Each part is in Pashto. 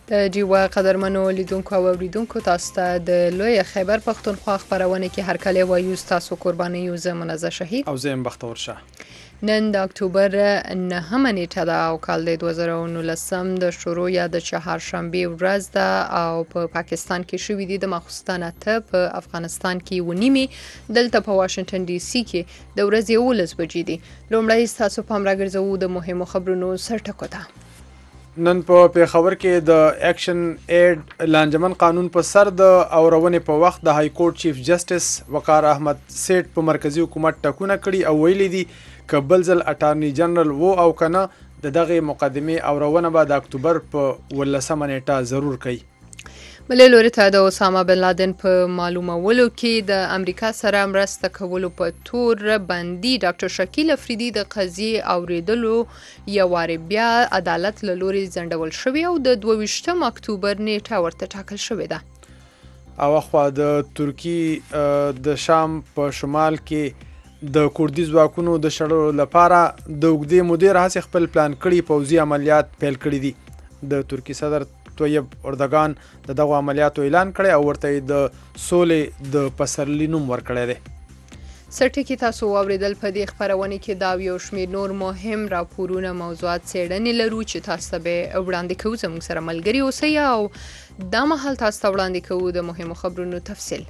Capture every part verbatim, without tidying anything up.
د ډیوه قدرمنو لیدونکو او اوریدونکو تاسو ته د لوی خیبر پښتونخوا خبرونه کې هر کله وایو تاسو قرباني یو زمونږ شهید او زم بختور شه. نن د اکتوبر نهمه نیټه ده او کال د دوه زره و نولسم د شروع یا د چهارشنبه ورځ ده او په پا پاکستان کې شوې دي د مخصوصن اته په افغانستان کې ونیمه دلته په واشنگټن ډي سي کې د ورځې یولس بجې دي. لومړی تاسو پام راګرځوو د مهمو خبرونو سرټکو ته. نن په پیښور کې د اکشن ایډ لانجمن قانون په سر د اورونې په وخت د های کورټ چیف جسټس وقار احمد سیټ په مرکزی حکومت ټاکونه کړي او ویلي دي ک بلزل اټارنی جنرال وو او کنه د دغه مقدمه اورونه به د اکتوبر په ولسمه نیټه ضرور کوي. بلې لوري ته د اسامه بن لادن په معلومولو کې د امریکا سره مرسته کولو په تور باندې ډاکټر شکیل افریدي د قضیې اوریدلو یو وار بیا عدالت له لوري ځنډول شوی او د دوه ویشتم اکتوبر نیټه ورته ټاکل شوې ده. او خو د ترکی د شام په شمال کې د کوردي ځواکونو د شړلو لپاره د اوږدې مودې راهیسې خپل پلان کړي پوځي عملیات پیل کړي دي. د ترکی صدر طیب اردوغان د دغه عملیاتو اعلان کړی او ورته د سولې د پسرلي نوم ورکړی دی. سرټکی تاسو اوریدل په دې خبرونه کې دا یو شمېر نور مهم راپورونه موضوعات څېړنې لرو چې تاسو به وړاندې کوو. زموږ سره ملګري اوسئ او دا مهال تاسو ته وړاندې کوو د مهمو خبرونو تفصیل.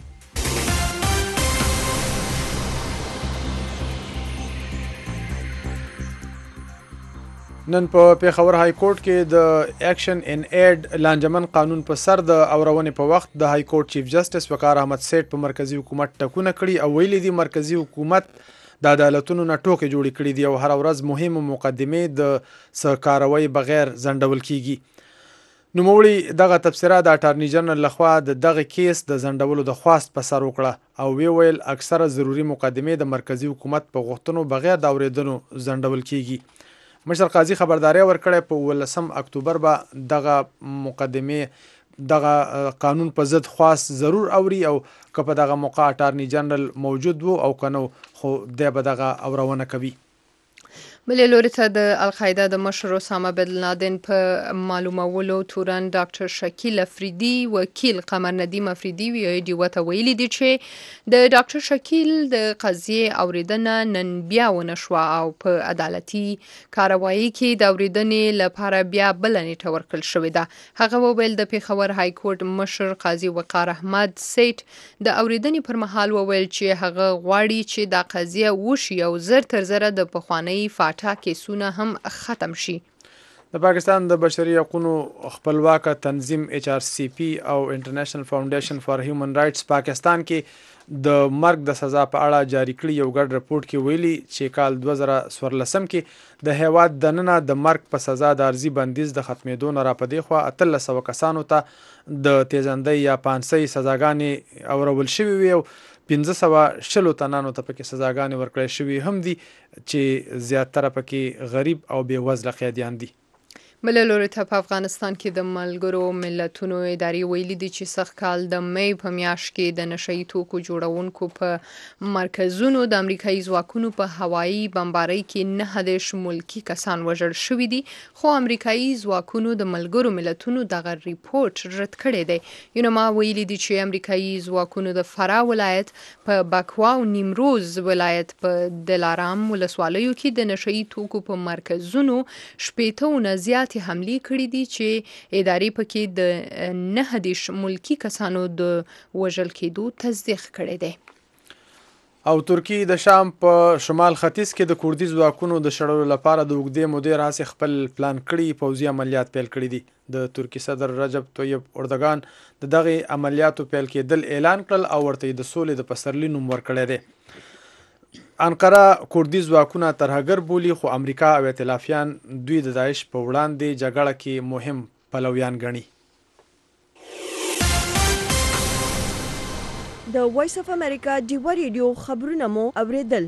نن په پیښور های کورټ کې د اکشن ان ایډ لانجمن قانون په سر د اورونې په وخت د های کورټ چیف جسټس وقار احمد سیټ په مرکزی حکومت ټاکونه کړي او ویلي دي مرکزی حکومت د عدالتونو نه ټوکې جوړې کړي دي او هر ورځ مهمه مقدمې د سرکاروي بغیر ځنډول کیږي. نوموړي دغه تبصره د اټارنی جنرال لخوا د دغه کیس د ځنډولو د خواست په سر وکړه او وی ویل اکثره ضروری مقدمې د مرکزی حکومت په غوښتنو بغیر د اوریدنو ځنډول کیږي. مشر قاضي خبرداري ورکړې په ولسم اکتوبر به دغه مقدمه دغه قانون په ضد خواست ضرور اوري او که په دغه موقع اټارنی جنرال موجود وو او کنه خو د به دغه اورونه کوي. بلې لوري ته د القاعده د مشر اسامه بن لادن په معلومولو تورن ډاکټر شکیل افریدي وکیل قمر ندیم افریدي وی ډیوه ته ویلي دي چې د ډاکټر شکیل د قضیې اوریدنه نن بیا ونه شوه او په عدالتي کاروایی کې د اوریدنې لپاره بیا بل نیټه ورکړل شوې ده. هغه وویل د پیښور های کورټ مشر قاضي وقار احمد سیټ د اوریدنې پر مهال وویل چې هغه غواړي چې دا قضیه وشي او زر تر زره د پخوانی فاټا کیسونه هم ختم شي. د پاکستان د بشري حقوقو خپلواکه تنظیم ایچ آر سی پی او انټرنیشنل فاونډیشن فار هیومن رائټس پاکستان کې د مرګ د سزا په اړه جاری کړی یو ګډ رپورت کې ویلي چې کال دوه زره څوارلسم کې د هیواد دننه د مرګ په سزا د ارزي بندیز د ختمېدو نه راپدې خو اتلس سوه کسانو ته د تیزندۍ یا پانسۍ سزاګانې اورول شوې وي او پنځه سوه شلو تنانو ته پکې سزاګانې ورکړې شوې هم دي چې زیاتره پکې غریب او بې وزله قیدیان دي. بلې لوري ته په افغانستان کې د ملګرو ملتونو ادارې ویلي دي چې سږ کال د مې په میاشت کې د نشهیي توکو جوړونکو په مرکزونو د امریکایي ځواکونو په هوایي بمبارۍ کې نهه دېرش ملکي کسان وژل شوي دي خو امریکایي ځواکونو د ملګرو ملتونو دغه ریپورت رد کړی دی. یونما ویلي دي چې امریکایي ځواکونو د فرا ولایت په بکوا او نیمروز ولایت په دلارام ولسوالیو کې د نشهیي توکو په مرکزونو شپېته نه زیات حملې کړې دي چې ادارې پکې د نهه دېرش ملکي کسانو د وژل کېدو تصدیق کړی دی. او ترکی د شام په شمال ختیځ کې د کوردي ځواکونو د شړلو لپاره د اوږدې مودې راهیسې خپل پلان کړي پوځي عملیات پیل کړي دي. د ترکی صدر رجب طیب اردوغان د دغه عملیاتو پیل کېدل اعلان کړل او ورته د سولې د پسرلي نوم ورکړی دی. انقره کوردي ځواکونه ترهګر بولي خو امریکا او ائتلافیان دوی د داعش په وړاندې جګړه کې مهم پلویان ګڼي. د وایس اف امریکا ډیوه ریډیو خبرونه مو اوریدل.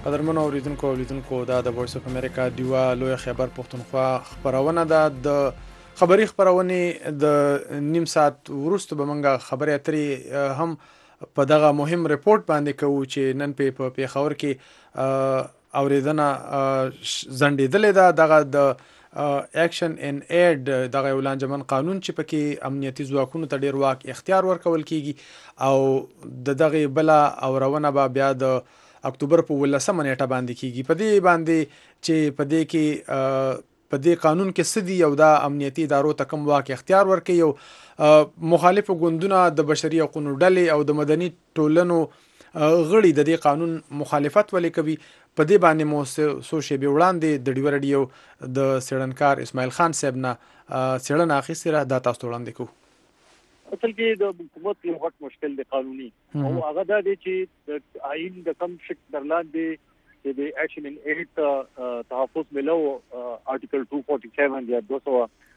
قدرمنو اوریدونکو اولیدونکو دا د وایس اف امریکا دیوا لوی خبر پښتونخوا خبرونه ده د خبری خبرونه د نیم ساعت ورسته به منګه خبرې اترې هم په دغه مهم ریپورت باندې کوو چې نن په پیښور کې اوریدنه زندیدلې ده دغه د اکشن ان ایډ دغه ولانجمن قانون چې پکې امنیتي ځواکونو ته ډیر واک اختیار ورکول کیږي او د دغه بلا اورونه به بیا د اکتوبر په ولسمه نیټه باندې کیږي په دې باندې چې په دې کې په دې قانون کې سدي یو د امنیتي ادارو ته کوم واک اختیار ورکړي یو مخالف ګوندونه د بشري حقوقو ډلې او د مدني ټولنو غړي د دې قانون مخالفت ولې کوي په دې باندې مو سو شی به وړاندې د ډیو رادیو د سړنکار اسماعیل خان صاحب نه سړن اخیستره د تاسو وړاندې کوو اصل کې د حکومت یو غټ مشکل دی قانوني او هغه دا دی چې د آئین د کم شک درلاندې چې د اکشن ان ایډ تحفظ ملو آرټیکل two forty-seven یا two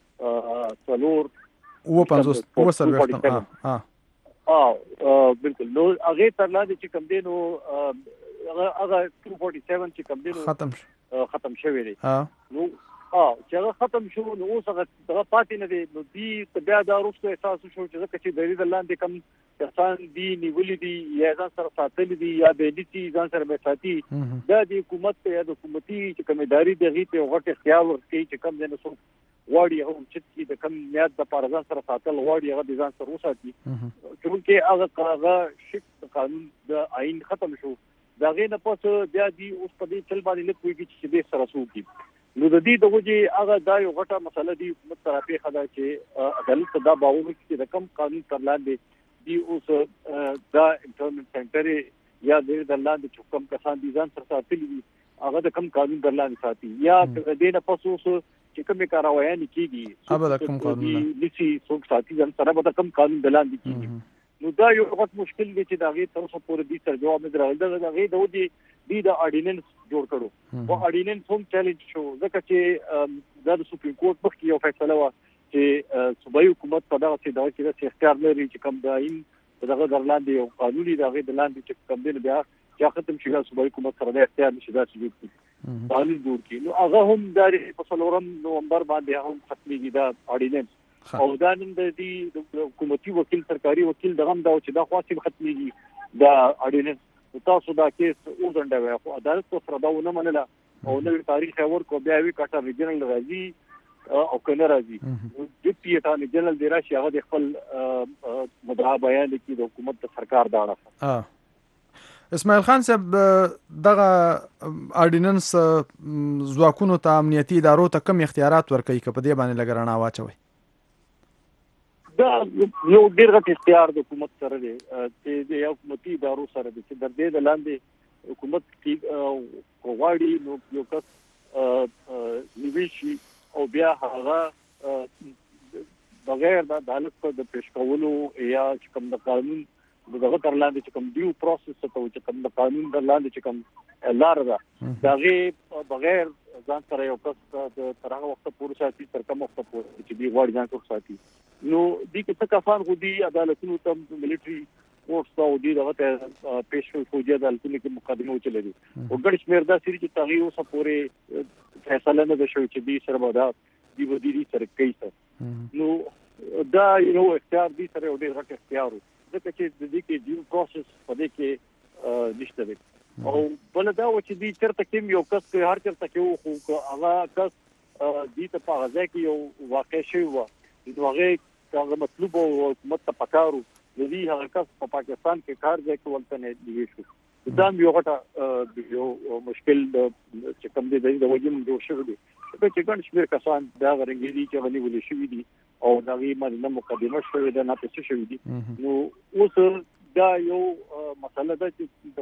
څلور او پنځوس او سرویشت ها اه بالکل نو هغه ترلاندې چې کم دی نو هغه هغه two forty-seven چې کم دی نو ختم ختم شوی دی ها نو اه چې هغه ختم شو نو اوس هغه دغه پاتې نه دی نو دی بیا دا وروسته احساس شو چې ځکه چې د دې لاندې کم کسان دی نیولې دي یا ځان سره ساتل دي یا د دې ځان سره به ساتي دا د حکومت یا د حکومتي چې کوم اداري دغه ته غټ اختیار ورکړي چې کم نه سو واړی او چې د کم میاد د پارځان سره ساتل واړی هغه د ځان سره وساتي چې هغه هغه شک قانون د آئین ختم شو دا غي نه پس بیا دی اوس په دې چل باندې نه کوي چې دې سره سوکي نو د دې د وجې هغه دا یو غټه مسله دی حکومت طرفه خدا چې عدالت دا باور چې د کم قانون تر لاندې دی اوس دا امپلویمنت سنټر یا د لاندې حکم کسان دي ځان سره ساتلي دي هغه د کم قانون در لاندې ساتي یا د دې نه پس اوس چې کومه کاروایي کیږي هغه د کم قانون نشي څوک ساتي ځان سره به کم قانون در لاندې کیږي نو دا یو غټ مشکل دی چې دا غي تر څو پورې دي تر جواب نه راغلی دا غي د ودی دی د اډیننس جوړ کړو او اډیننس هم چیلنج شو ځکه چې د سپریم کورټ مخکې یو فیصله و چې صوبایي حکومت په دغه څه د چې اختیار لري چې کوم دایم دغه درلاندې یو قانوني دغه دلاندې چې کوم دی بیا چې ختم شي صوبایي حکومت سره د اختیار نشي دا چې قانون جوړ کړي نو هغه هم د فصلورم نومبر باندې هم ختمي دا اډیننس او دا نن د دې حکومتي وکیل سرکاري وکیل دغه دا چې دا خاصه ختميږي دا اډیننس تاسو دا کیس وزنده خو عدالت سره دا ونه منله او نو تاریخ ورکو بیا وی کټر ریجنل راځي او کنه راځي د پیټان جنرال دی راشي هغه د خپل مدعا بیان کوي د حکومت د سرکار دا اه اسماعیل خان صاحب دغه اډیننس ځواکونو ته امنیتي ادارو ته کوم اختیارات ورکړي کپه دی باندې لګرانه واچوي دا یو ډیر غټ اختیار د حکومت سره دی چې د حکومتي ادارو سره دی چې د دې د لاندې حکومت کې غواړي نو یو کس نیویشي او بیا هغه بغیر د عدالت په د پیش کولو یا کوم د قانون دغه تر لاندې چې کوم دیو پروسس ته چې کوم د قانون د لاندې چې کوم لار ده دغه بغیر ځان سره یو کس د ترغه وخت پورې ساتي تر کوم وخت پورې چې دی غواړي ځان سره ساتي نو دې کې څه کسان خو دي عدالتونو ته ملټري کورټس او دې دغه پیش فوجي عدالتونو کې مقدمه وچلې دي او ګڼ شمېر دا سری چې تغیر اوسه پورې فیصله نه شوی چې دې سره ودا دی ودی دي سره کوي نو دا یو اختیار دي سره ډېر غټ اختیار ځکه چې د دې کې دیو پروسس په دې کې نشته دی او بل دا و چې دې چرته کې یو کس هر چرته کې خو هغه کس دې ته په غځای کې یو واقع شوی و نو هغه هغه مطلوب او حکومت ته پکارو د دې هغه کس په پاکستان کې کار ځای کې ولته نه دی شو دا یو غټه یو مشکل چې کوم دی د وجم جوړ شوی دی چې ګڼ شمېر کسان دا غرنګي دي چې غني ولې شوی دي او دا غي باندې مقدمه شوی ده نه پېښ شوی دي نو اوس دا یو مسله ده چې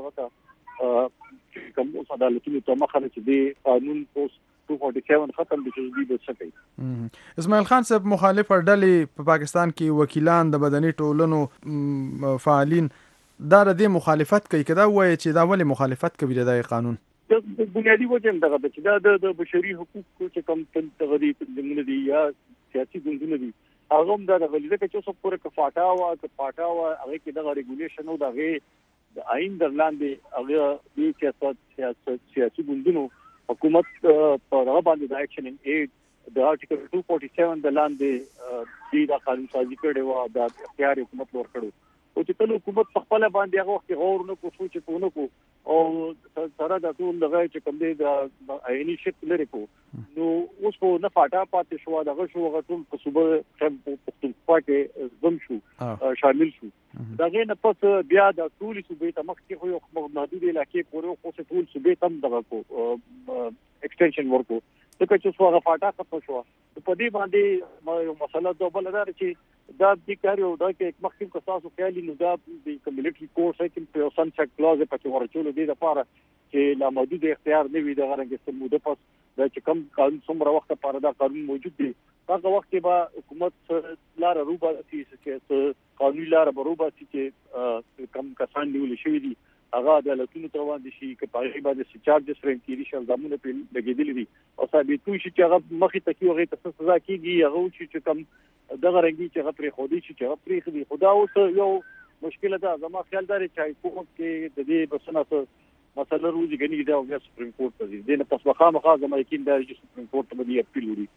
دغه کوم اوس عدالتونو ته مخه چې دی قانون اوس two forty-seven ختم دي چې دی د سکه اسماعیل خان صاحب مخالف ډلې په پاکستان کې وکیلان د مدني ټولنو فعالین دا د مخالفت کوي کدا وایي چې دا ولې مخالفت کوي د قانون د بنیادی وجه دغه چې دا د بشري حقوقو چې کوم تغذیه د دي یا سیاسي ګوندونه دي هغه هم دا د غلیظه کې چې څو پورې کفاټا او کفاټا او هغه کې د ریګولیشن او دغه د آئین در لاندې هغه د سیاست سیاسي ګوندونو حکومت په هغه باندې د اکشن ان ایډ د آرټیکل two forty-seven د لاندې د قانون سازي کړي و د اختیار حکومت ور کړو او چې کله حکومت په خپل باندې هغه وخت غور نه کوو چې په نو کو او سره د ټول دغه چې کوم دی د آئینی شکل لري کو نو اوس کو نه فاټا پاتې شو دغه شو هغه ټول په صوبه پښتونخوا کې زم شو شامل شو دغه نه پس بیا د ټول صوبې ته مخ کې خو محدود علاقې پورې خو ټول صوبې تم دغه کو ایکسټنشن ورکو دغه چې څو هغه فاټا ختم شو په دې باندې یو مسله د بل لري چې دا د کار یو دا کې مخکې کو تاسو خیالي نو دا د کمیونټي کورس کې په سن چک کلاز په چې ورچول دي د لپاره چې لا محدود اختیار نه وي د غرنګ سموده پس دا چې کم قانون څومره وخت لپاره دا قانون موجود دي هغه وخت به حکومت لار روبا چې قانوني لار بروبا چې کم کسان نیول شوی دي هغه عدالتونو ته وړاندې شي چې په هغه باندې چارجز فریم کیږي چې الزامونه په لګیدل دي او ثابتو شي چې هغه مخې ته کیږي هغه سزا کیږي هغه چې کم دغه رنګي چې هغه پرې خودي چې هغه پرې خدي خدا اوس یو مشکله ده زما خیال داري چې حکومت کې د دې بسنه مسله روزي غني دا او سپریم کورټ ته دي نه پس مخامخ زما یقین دی چې سپریم کورټ ته باندې اپیل وړي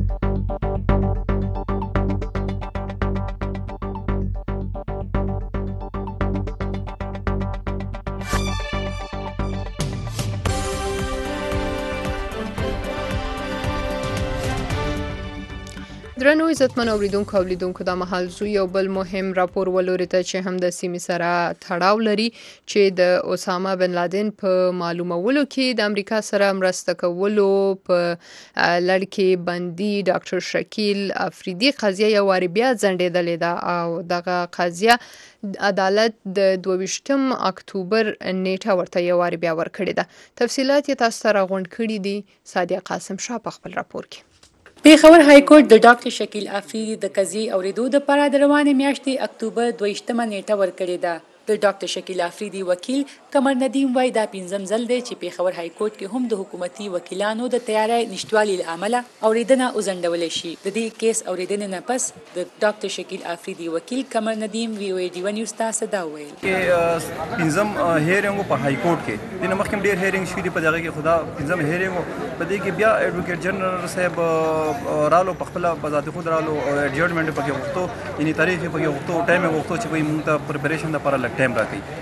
درنو عزتمن اوریدونکو او لیدونکو دا مهال زو یو بل مهم راپور ولوري ته چې هم د سیمې سره تړاو لري چې د اسامه بن لادن په معلومولو کې د امریکا سره مرسته کولو په لړ کې بندي ډاکټر شکیل افریدي قضیه یو واری بیا ځنډېدلې ده او دغه قضیه عدالت د دوه-ویشتم اکتوبر نیټه ورته یو واری بیا ورکړې ده. تفصیلات یې تاسو ته راغونډ کړي دي صادق قاسم شاه په خپل راپور کې. پیښور های کورټ د ډاکټر شکیل افریدي د قضیې اوریدو لپاره د روانې میاشتې اکتوبر دوه-ویشتمه نیټه ورکړې ده. د ډاکټر شکیل افریدي وکیل قمر ندیم وایي دا پنځم ځل دی چې پیښور های کورټ کې هم د حکومتي وکیلانو د تیاری نشټوالي له امله اوریدنه وځنډول شي. د دې کیس اوریدنې نه پس د ډاکټر شکیل افریدي وکیل قمر ندیم وی او ډي ون نیوز ته صدا ویل چې پنځم هیرینګ په های کورټ کې د مخکې ډیر هیرینګ شوې په دغه کې خدا پنځم هیرینګ په دې کې بیا ایډوکیټ جنرال صاحب رالو په خپل بذات خود رالو ایډجورنمنت پکې وختو یعنی تاریخ پکې وختو ټایم وختو چې به موږ ته پریپریشن لپاره لګ ټایم راکړي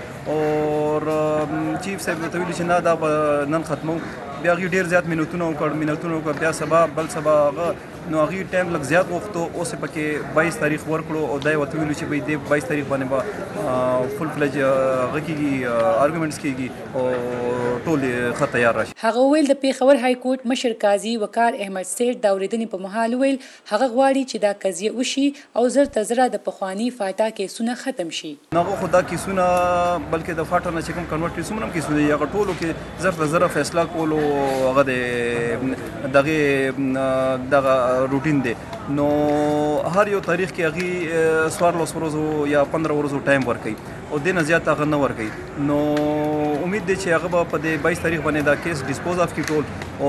او چیف صاحب ته ویل چې نه دا نن ختمو بیا غي ډیر زیات منټونه وکړ منټونه وکړ بیا سبا بل سبا نو غي ټایم لګ زیات وختو اوس پکې باییس تاریخ ورکړو او دای وته ویل چې به دې باییس تاریخ باندې با فل فلج غکیږي ارګومنټس کیږي او ټول خط تیار راشي. هغه ویل د پیښور های کورټ مشر قاضي وقار احمد سیټ دا اوریدنې په محل ویل هغه غواړي چې دا قضیه وشي او زر تزره د پخوانی فاټا کیسونه ختم شي. نو خدا کیسونه بلکې د فاټا نه چې کوم کنورټ کیسونه کیسونه یغه ټولو کې زر تزره فیصله کولو هغه د دغه دغه روټین دی نو هر یو تاریخ کې هغه سوارلس ورځو یا پندرہ ورځو ټایم ورکړي او دینه زیات هغه نه ورکړي نو امید دی چې هغه په دې باییس تاریخ باندې دا کیس ډیسپوز اف کی ټول او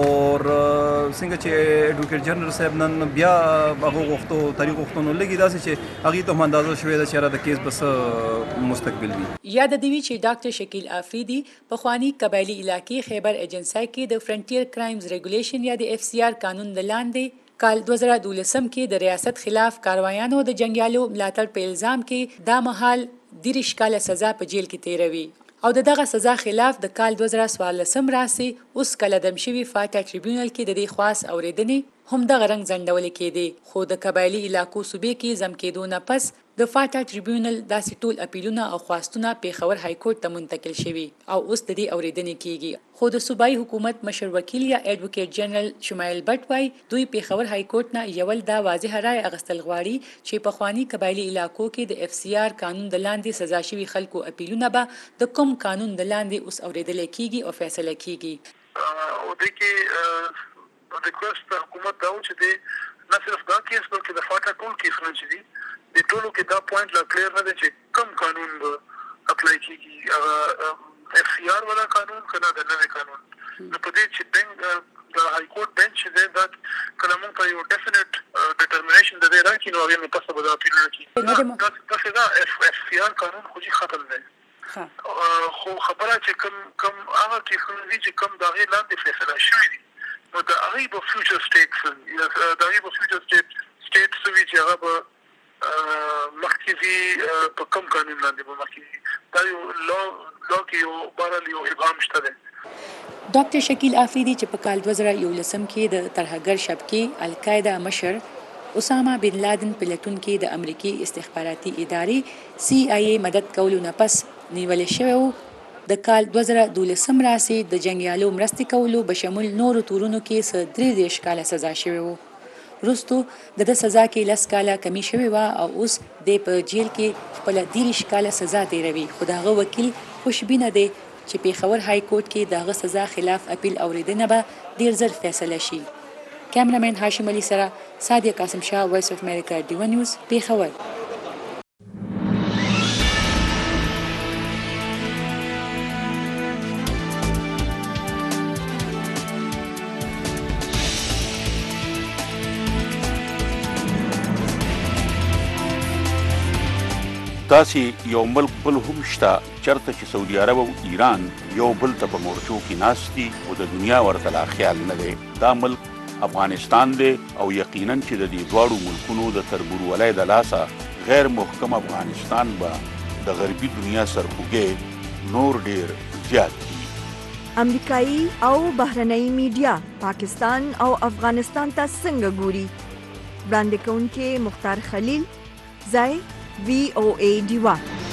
څنګه چې ایډوکیټ جنرال صاحب نن بیا هغه وختو تاریخ وختونو لګي داسې چې هغه ته اندازه شوې ده چې را د کیس بس مستقبل وي. یاد دی چې ډاکټر شکیل افریدي په خوانی قبایلی علاقې خیبر ایجنسی کې د فرنټیر کرایمز ریګولیشن یا د اف سی آر قانون د لاندې کال دوه زره دولسم کې د ریاست خلاف کاروایانو د جنگیالو ملاتړ په الزام کې دا مهال دیرش کاله سزا په جیل کې تیروي او د دغه سزا خلاف د کال دوه زره څوارلسم راسي اوس کله دم شوی فاټا ټریبیونل کې د دې خواص اوریدنې هم دغه رنګ ځنډول کېدی خو د قبایلی علاقو صوبې کې زم کېدو نه پس د فاټا ټریبیونل داسې ټول اپیلونه او خواستونه پیښور های کورټ ته منتقل شوي او اوس د دې اوریدنې کېږي خو د صوبایي حکومت مشر وکیل یا ایډوکیټ جنرال شمایل بټ وای دوی پیښور های کورټ نه یول دا واضح رائے اغستل غواړي چې په خوانی قبایلی علاقو کې د اف سی آر قانون د لاندې سزا شوي خلکو اپیلونه به د کوم قانون د لاندې اوس اوریدل کېږي او فیصله کېږي او د کې د کوست حکومت دا و چې د نه صرف دا کیس بلکې د فاټا ټول کیسونه چې دي د ټولو کې دا پوینټ لا کلیر نه دی چې کوم قانون به اپلای کیږي هغه اف سی آر والا قانون کنه د نوې قانون نو په دې چې بنک د های کورټ بنچ چې دا کله موږ په یو ډیفینټ ډیټرمینیشن د دې راکې نو هغه په څه به دا اپیل وکړي دا دا اف سی آر قانون خو ختم دی خو خبره چې کم کم هغه کیسونه دي چې کم دغه لاندې فیصله شوې دي نو د هغه په فیوچر سټیټس یا د هغه په فیوچر سټیټ سټیټس وی چې هغه په مخکې په کم قانون لاندې په مخکې دا یو لو لو کې یو بارل یو ابهام شته ده. ډاکټر شکیل آفریدي چې په کال دوه زره یولسم کې د ترهګر شبکې القاعده مشر اسامه بن لادن په لټون کې د امریکای استخباراتي ادارې سی آی ای مدد کولو نه پس نیول شوی و. د کال دوه زره دولسم راسي د جنگیالو مرستې کولو بشمول نورو تورونو کې څه درې دېرش کاله سزا شوی و. وروستو د د سزا کې لس کاله کمی شوی و او اوس د په جیل کې خپل دېرش کاله سزا تیروي. خو د هغه وکیل خوشبینه دی چې پیښور های کورټ کې د هغه سزا خلاف اپیل اوریدنه به ډیر زر فیصله شي. کیمرامین هاشم علي سره سادیه قاسم شاه، وایس اف امریکا، ډیو نیوز، پیښور. داسې یو ملک بل هم شته چېرته چې سعودي عرب او ایران یو بل ته په مورچو کې ناست دي او د دنیا ورته لا خیال نه دی. دا ملک افغانستان دی او یقینا چې د دې دواړو ملکونو د تربورولۍ د لاسه غیر محکم افغانستان به د غربي دنیا سرخوږی نور ډیر زیات دي. امریکایي او بهرنۍ میډیا پاکستان او افغانستان ته څنګه ګوري؟ وړاندې کوونکې مختار خلیل، ځای وی او ای ډیوا.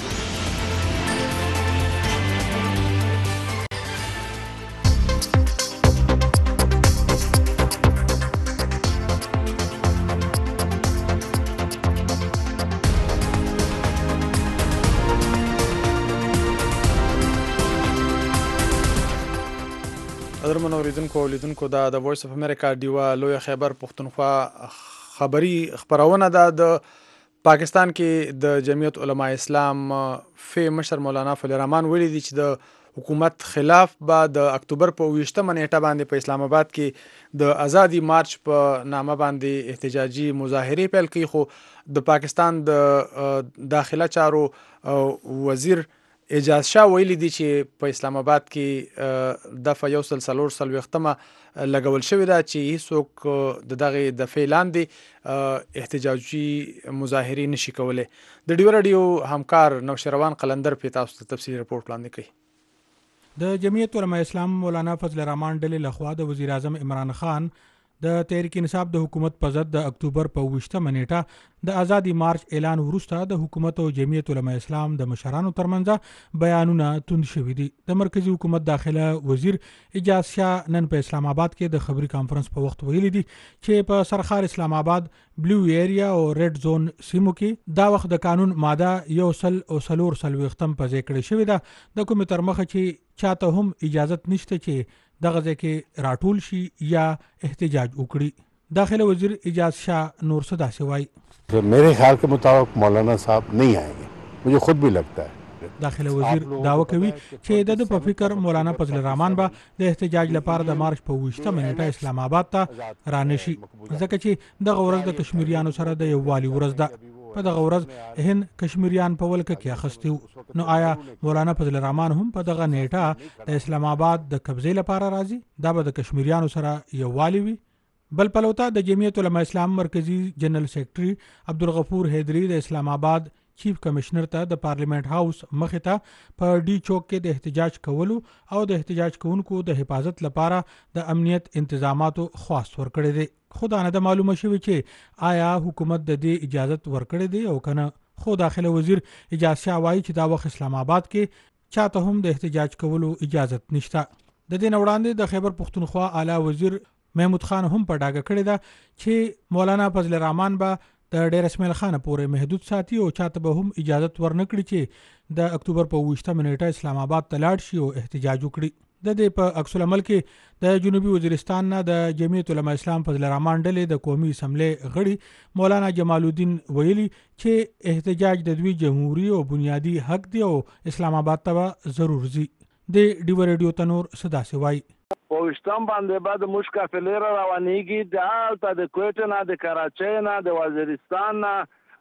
قدرمنو اوریدونکو او لیدونکو دا د وایس اف امریکا ډیوا لوی خیبر پښتونخوا خبری خبرونه ده. د پاکستان کې د جمعیت علماء اسلام فی مشر مولانا فضل الرحمن ویلي دي چې د حکومت خلاف به د اکتوبر په اوویشتمه نیټه باندې په اسلام آباد کې د ازادي مارچ په نامه باندې احتجاجي مظاهرې پیل کړي. خو د پاکستان د داخله چارو وزیر اجاز شاه ویلي دي چې په اسلام آباد کې دفعه یو سل څلور څلوېښتمه لګول شوې ده چې هیڅوک د دغې دفعې لاندې احتجاجي مظاهرې نشي کولی. د ډیو راډیو همکار نوشروان قلندر په تاسو ته تفصیلي رپورټ وړاندې کوي. د جمعیت علماء اسلام مولانا فضل الرحمن ډلې لخوا د وزیر اعظم عمران خان د تحریک انصاف د حکومت په ضد د اکتوبر په اوویشتمه نیټه د ازادي مارچ اعلان وروسته د حکومت او جمعیت علماء اسلام د مشرانو ترمنځ بیانونه توند شوي دي. د مرکزی حکومت داخله وزیر اجاز شاه نن په اسلام آباد کې د خبري کانفرنس په وخت ویلي دي چې په سرخار اسلام آباد بلو ایریا او ریډ زون سیمو کې دا وخت د قانون ماده یو سل او سلور څلوېښتم په ځای کړې شوې ده. د کومې تر مخه چې چاته هم اجازت نشته چې دغه ځای کې راټول شي یا احتجاج وکړي. داخله وزیر اجاز شاه نور څه داسې وایي. میرے خیال کے مطابق مولانا صاحب نہیں آئیں گے، مجھے خود بھی لگتا ہے. داخله وزیر داوا کوي چې د په فکر مولانا فضل الرحمن به د احتجاج لپاره د مارچ په اوویشتمه نیټه اسلام آباد ته رانشي، ځکه چې دغه ورځ د کشمیریانو سره د یووالي ورځ ده. په دغه ورځ هند کشمیریان په ولکه کې اخیستي وو. نو آیا مولانا فضل الرحمن هم په دغه نیټه د اسلام آباد د قبضې لپاره راځي؟ دا به د کشمیریانو سره یووالي وي. بل پلوتا د جمعیت علماء اسلام مرکزی جنرال سیکرټري عبدالغفور حیدری د اسلام آباد چیف کمشنر ته د پارلیمنت هاوس مخې ته په ډي چوک کې د احتجاج کولو او د احتجاج کوونکو د حفاظت لپاره د امنیت انتظاماتو خواست ورکړی دی. خو دا نه ده معلومه شوې چې آیا حکومت د دې اجازت ورکړی دی او کنه. خو داخله وزیر اجاز شاه وایي چې دا وخت اسلام آباد کې چاته هم د احتجاج کولو اجازت نشته. د دې نه وړاندې د خیبر پښتونخوا اعلی وزیر محمود خان هم په ډاګه کړې ده چې مولانا فضل الرحمن به د ډیر اسماعیل خان پورې محدود ساتي او چاته به هم اجازت ورنکړي چې د اکتوبر په اوویشتمه نیټه اسلام آباد ته لاړ شي او احتجاج وکړي. د دې په عکس العمل کې د جنوبي وزیرستان نه د جمعیت علماء اسلام فضل الرحمن ډلې د قومي اسمبلی غړي مولانا جمال الدین ویلي چې احتجاج د دوی جمهوریت او بنیادی حق دی او اسلام آباد ته ضرور ځي. د ډیو ریډیو تنور صدا سوای پوښتم باندې بعد مشکل را روانېږي د هلته د کویټ نه د کراچۍ نه د وزیرستان نه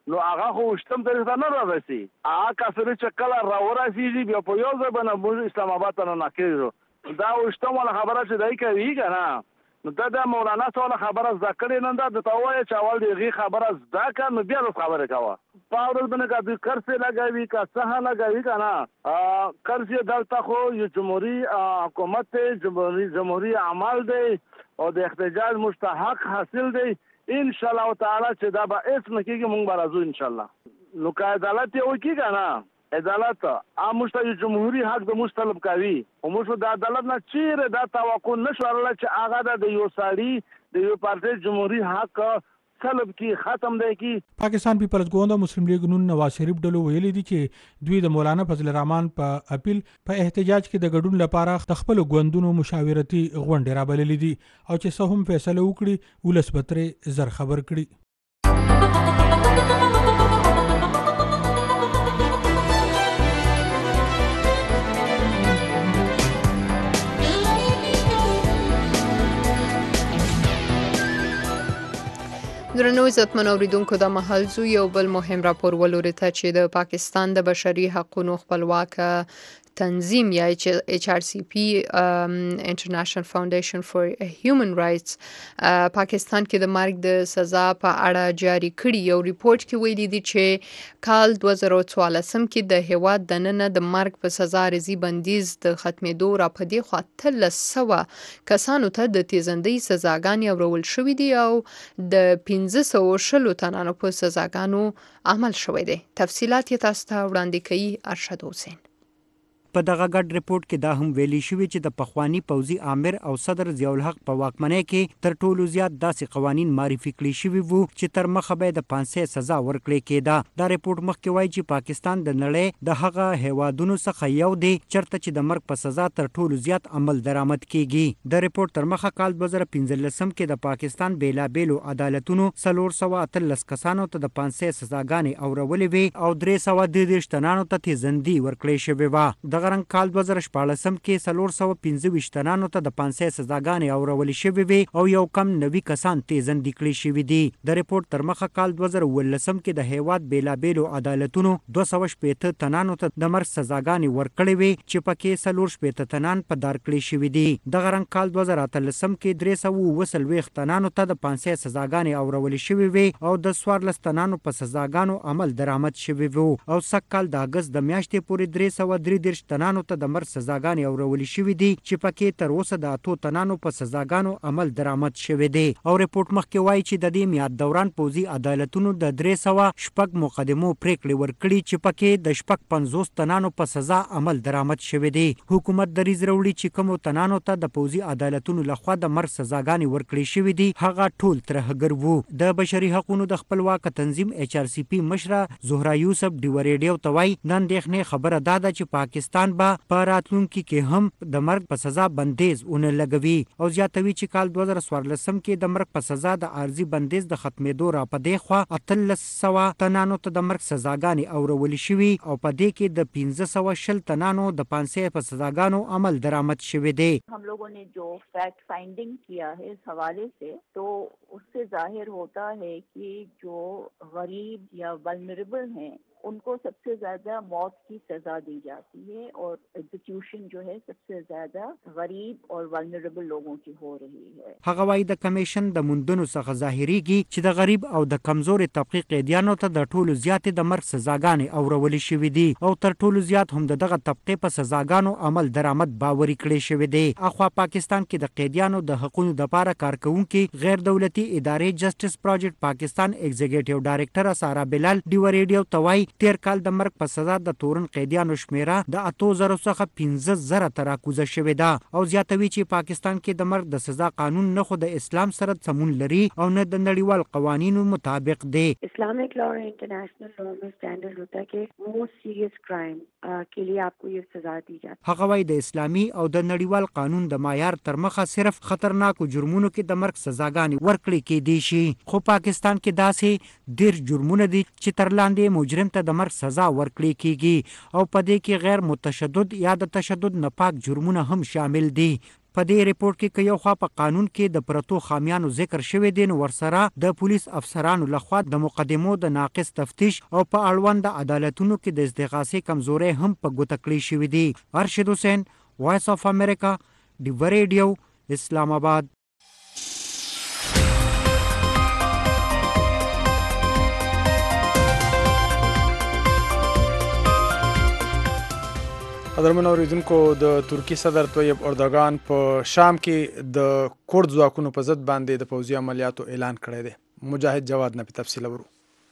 نو هغه خو وشتم تاریخ ته نه رارسي. هغه کسرې چې کله راورسېږي بیا په یو ځای باندې موږ اسلام آباد ته نناقېږو. دا وشتم والا خبره چې دی کوي که نه، نو دا د مولانا څه والا خبره زده کړې نه ده. درته ووایه چې اول د هغې خبره زده کړه، نو بیا داس خبرې کوه. په ورځ باندې که دوی قرض یې لګوي که څه لګوي که نه، قرض یې دلته خو یو جمهوري حکومت دی، جمهوري جمهوري عمل دی او د احتجاج مستحق حاصل دی. انشاءالله تعالی چې دا به هېڅ نه کېږي، موږ به راځو انشاءالله. نو که عدالت یې وکړي که نه، عدالت موږ ته یو جمهوري حق د موږ طلب کوي، او موږ د عدالت نه چیرې دا توقع نه شو لرلی چې هغه د یو سړي د یو پارټۍ جمهوري حق طلب کی ختم دی کی. پاکستان پیپلز ګوند او مسلم لیگ نون نواز شریف ډلو ویلي دي چې دوی د مولانا فضل الرحمن په اپیل په احتجاج کې د ګډون لپاره د خپل ګوندونو مشاورتي غونډې رابللې دي او چې څه هم فیصله وکړي ولس به ترې زر خبر کړي. درنو عزتمن اوریدونکو، د مهال زو یو بل مهم راپور ولوري ته چې د پاکستان د بشري حقوقو خپلواک تنظیم یا ایچ آر سی پی انټرنیشنل فاونډیشن فار هیومن رائټس پاکستان کې د مرګ د سزا په اړه جاری کړي یو ریپورت کې ویلي دي چې کال دوه زره څوارلسم کې د هیواد دننه د مرګ په سزا رضی بندیز د ختمېدو راپدې خوا اتلس سوه کسانو ته د تیزندۍ سزاګانې اورول شوې دي او د پنځه سوه شلو تنانو په سزاګانو عمل شوی دی. تفصیلات یې تاسو ته وړاندې کوي ارشد حسین. په دغه ګډ ریپورت کې دا هم ویلي شوی چې د پخوانی پوځي آمر او صدر ضیاء الحق په واکمنۍ کې تر ټولو زیات داسې قوانین معرفي کړي شوي وو چې تر مخه به د پانسۍ سزا ورکړې کېده. دا ریپورت مخکې وایي چې پاکستان د نړۍ د هغه هیوادونو څخه یو دی چېرته چې د مرګ په سزا تر ټولو زیات عمل درآمد کیږي. د ریپورت تر مخه کال دوه زره پنځلسم کې د پاکستان بیلابیلو عدالتونو څلور سوه اتلس کسانو ته د پانسۍ سزاګانې اورولې وې او درې سوه درې دېرش تنانو ته تیزندي ورکړې شوې وه. دغه رنګ کال دوه زره شپاړسم کې څلور سوه پنځه ویشت تنانو ته د پانسۍ سزاګانې اورولې شوې وې او یو کم نوي کسان تیزندي کړي شوي دي. د ریپورت تر مخه کال دوه زره اوولسم کې د هیواد بیلابیلو عدالتونو دوه سوه شپېته تنانو ته د مرګ سزاګانې ورکړې وې چې پکې څلور شپېته تنان په دار کړي شوي دي. دغه رنګ کال دوه زره اتلسم کې درې سوه اووه څلوېښت تنانو ته د پانسۍ سزاګانې اورولې شوې وې او د څوارلس تنانو په سزاګانو عمل درآمد شوی و او سږ کال د اګست د میاشتې پورې درې سوه درې دېرش تنانو ته د مرګ سزاګانې اورولې شوي دي چې پکې تر اوسه د اتو تنانو په سزاګانو عمل درآمد شوی دی. او ریپورت مخکې وایي چې د دې میاد دوران پوځي عدالتونو د درې سوه شپږ مقدمو پریکړې ورکړي چې پکې د شپږ پنځوس تنانو په سزا عمل درآمد شوی دی. حکومت دریځ راوړي چې کومو تنانو ته د پوځي عدالتونو لخوا د مرګ سزاګانې ورکړې شوي دي هغه ټول ترهګر وو. د بشري حقوقو د خپلواک تنظیم ایچ آر سی پی مشره زهرا یوسف ډیو ریډیو ته وایي د اندېښنې خبره دا ده چې پاکستان به په راتلونکي کې هم د مرګ په سزا بندیز ونه لګوي او زیاتوي چې کال دوه زره څوارلسم کې د مرګ په سزا د عارضي بندیز د ختمېدو راپدې خوا اتلس سوه تنانو ته د مرګ سزاګانې اورولې شوي او په دې کې د پنځه سوه شل تنانو د پانسۍ په سزاګانو عمل درآمد شوی دی. हम लोगों ने जो फैक्ट फाइंडिंग किया है इस हवाले से तो उससे जाहिर होता है कि जो गरीब या वल्नरेबल हैं उनको सबसे ज्यादा मौत की सजा दी जाती है और एग्जीक्यूशन जो है सबसे ज्यादा गरीब और वल्नरेबल लोगों की हो रही है. هغه وايي د کمیشن د موندنو څخه ظاهريږي چې د غریب او د کمزوري طبقه قیدیانو ته د ټولو زیاتې د مرګ سزاګانې اورولې شوې دي او تر ټولو زیات هم دغه طبقه په سزاګانو عمل درآمد باوري کړی شوی دی. اخوا پاکستان کې د قیدیانو د حقوقو لپاره کارکونکي غیر دولتي ادارې جسټس پروجیکټ پاکستان ایگزیکټیو ډایریکټر سارا بلال ډیو ریډیو ته وایي تیر کال د مرګ په سزا د تورن قیدیانو شمیره د اتو زرو څخه پنځه زره ته راکوزه شوې ده او زیاتوي چې پاکستان کې د مرګ د سزا قانون نه خو د اسلام سره سمون لري او نه د نړیوال قوانینو مطابق دی. اسلامک لا اور انټرنیشنل لا میں سټانډرډ ہوتا ہے کہ موسٹ سیریس کرائم کے لیے آپ کو یہ سزا دی جاتی. هغه وايي د اسلامي او د نړیوال قانون د معیار تر مخه صرف خطرناکو جرمونو کې د مرګ سزاګانې ورکړي کېدی شي خو پاکستان کې داسې ډېر جرمونه دي چې تر لاندې مجرم ته د مرګ سزا ورکړي کیږي او په دې کې غیر متشدد یا د تشدد نه پاک جرمونه هم شامل دي. په دې ریپورت کې که یو خوا په قانون کې د پرتو خامیانو ذکر شوی دی نو ورسره د پولیس افسرانو لخوا د مقدمو د ناقص تفتیش او په اړوند عدالتونو کې د استغاثې کمزوري هم په ګوته کړی شوی دی. ارشد حسین، وایس اف امریکا، ډیو ریډیو، اسلام آباد. قدرمن اوریدونکو، د ترکی صدر طیب اردوغان په شام کې د کورد ځواکونو په ضد باندې د پوځي عملیاتو اعلان کړی دی. مجاهد جواد نه په تفصیل ورو.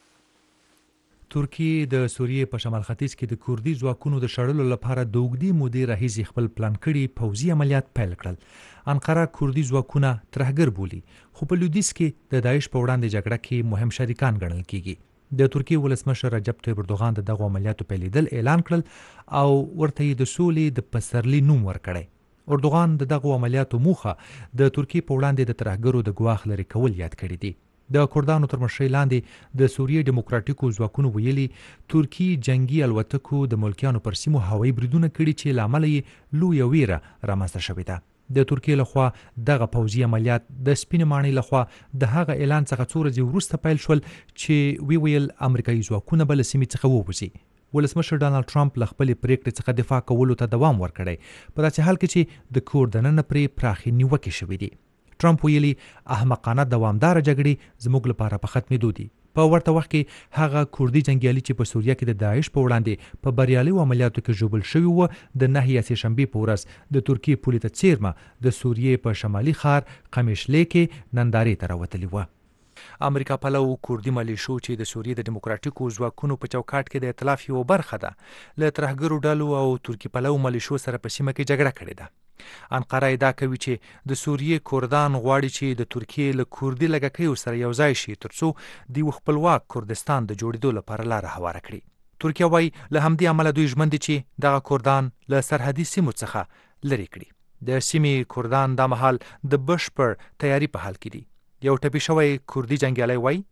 ترکی د سوریې په شمال ختیځ کې د کوردي ځواکونو د شړلو لپاره د اوږدې مودې راهیسې خپل پلان کړي پوځي عملیات پیل کړل. انقره کوردي ځواکونه ترهګر بولي، خو په لویدیځ کې د داعش په وړاندې جګړه کې مهم شریکان ګڼل کیږي. د ترکیې ولسمشر رجب طیب اردوغان د دغو عملیاتو پیلېدل اعلان کړل او ورته یې د سولې د پسرلي نوم ورکړی. اردوغان د دغو عملیاتو موخه د ترکیې په وړاندې د ترهګرو د ګواښ لرې کول یاد کړي دي. د کردانو تر مشرۍ لاندې د سوریې ډیموکراتیکو ځواکونو ویلي ترکي جنگي الوتکو د ملکیانو پر سیمو هوایي بریدونه کړي چې له امله یې لویه ویره رامنځته شوې ده. د ترکیې لخوا دغه پوځي عملیات د سپینې ماڼۍ لخوا د هغه اعلان څخه څو ورځې وروسته پیل شول چې وی ویل امریکایي ځواکونه به له سیمې څخه ووځي. ولسمشر ډانلډ ټرمپ له خپلې پریکړې څخه دفاع کولو ته دوام ورکړی په داسې حال کې چې د کور دننه پرې پراخې نیوکې شوې دي. ټرمپ ویلي احمقانه دوامداره جګړې زموږ لپاره په ختمېدو دي. په ورته وخت کې هغه کوردي جنګیالي چې په سوریه کې د داعش په وړاندې په بریالیو عملیاتو کې ژوبل شوي وو د نهه یا سې شنبې په ورځ د ترکیې پولې ته څیرمه د سوریې په شمالي ښار قمیشلې کې نندارې ته راوتلې وه. امریکا پلو کوردي ملیشو چې د سوریې د ډیموکراتیکو ځواکونو په چوکاټ کې د ائتلاف یوه برخه ده له ترهګرو ډلو او ترکي پلو ملیشو سره په سیمه کې جګړه کړې ده. انقره ادعا کوي چې د سوریې کردان غواړي چې د ترکیې له کوردي لږکیو سره یو ځای شي ترڅو د یو خپلواک کردستان د جوړېدو لپاره لاره هواره کړي. ترکیه وایي له همدې امله دوی ژمن دي چې دغه کردان له سرحدي سیمو څخه لرې کړي. د سیمې کردان دا مهال د بشپړ تیاری په حال کې دي. یو ټپي شوی کوردي جنګیالی وایي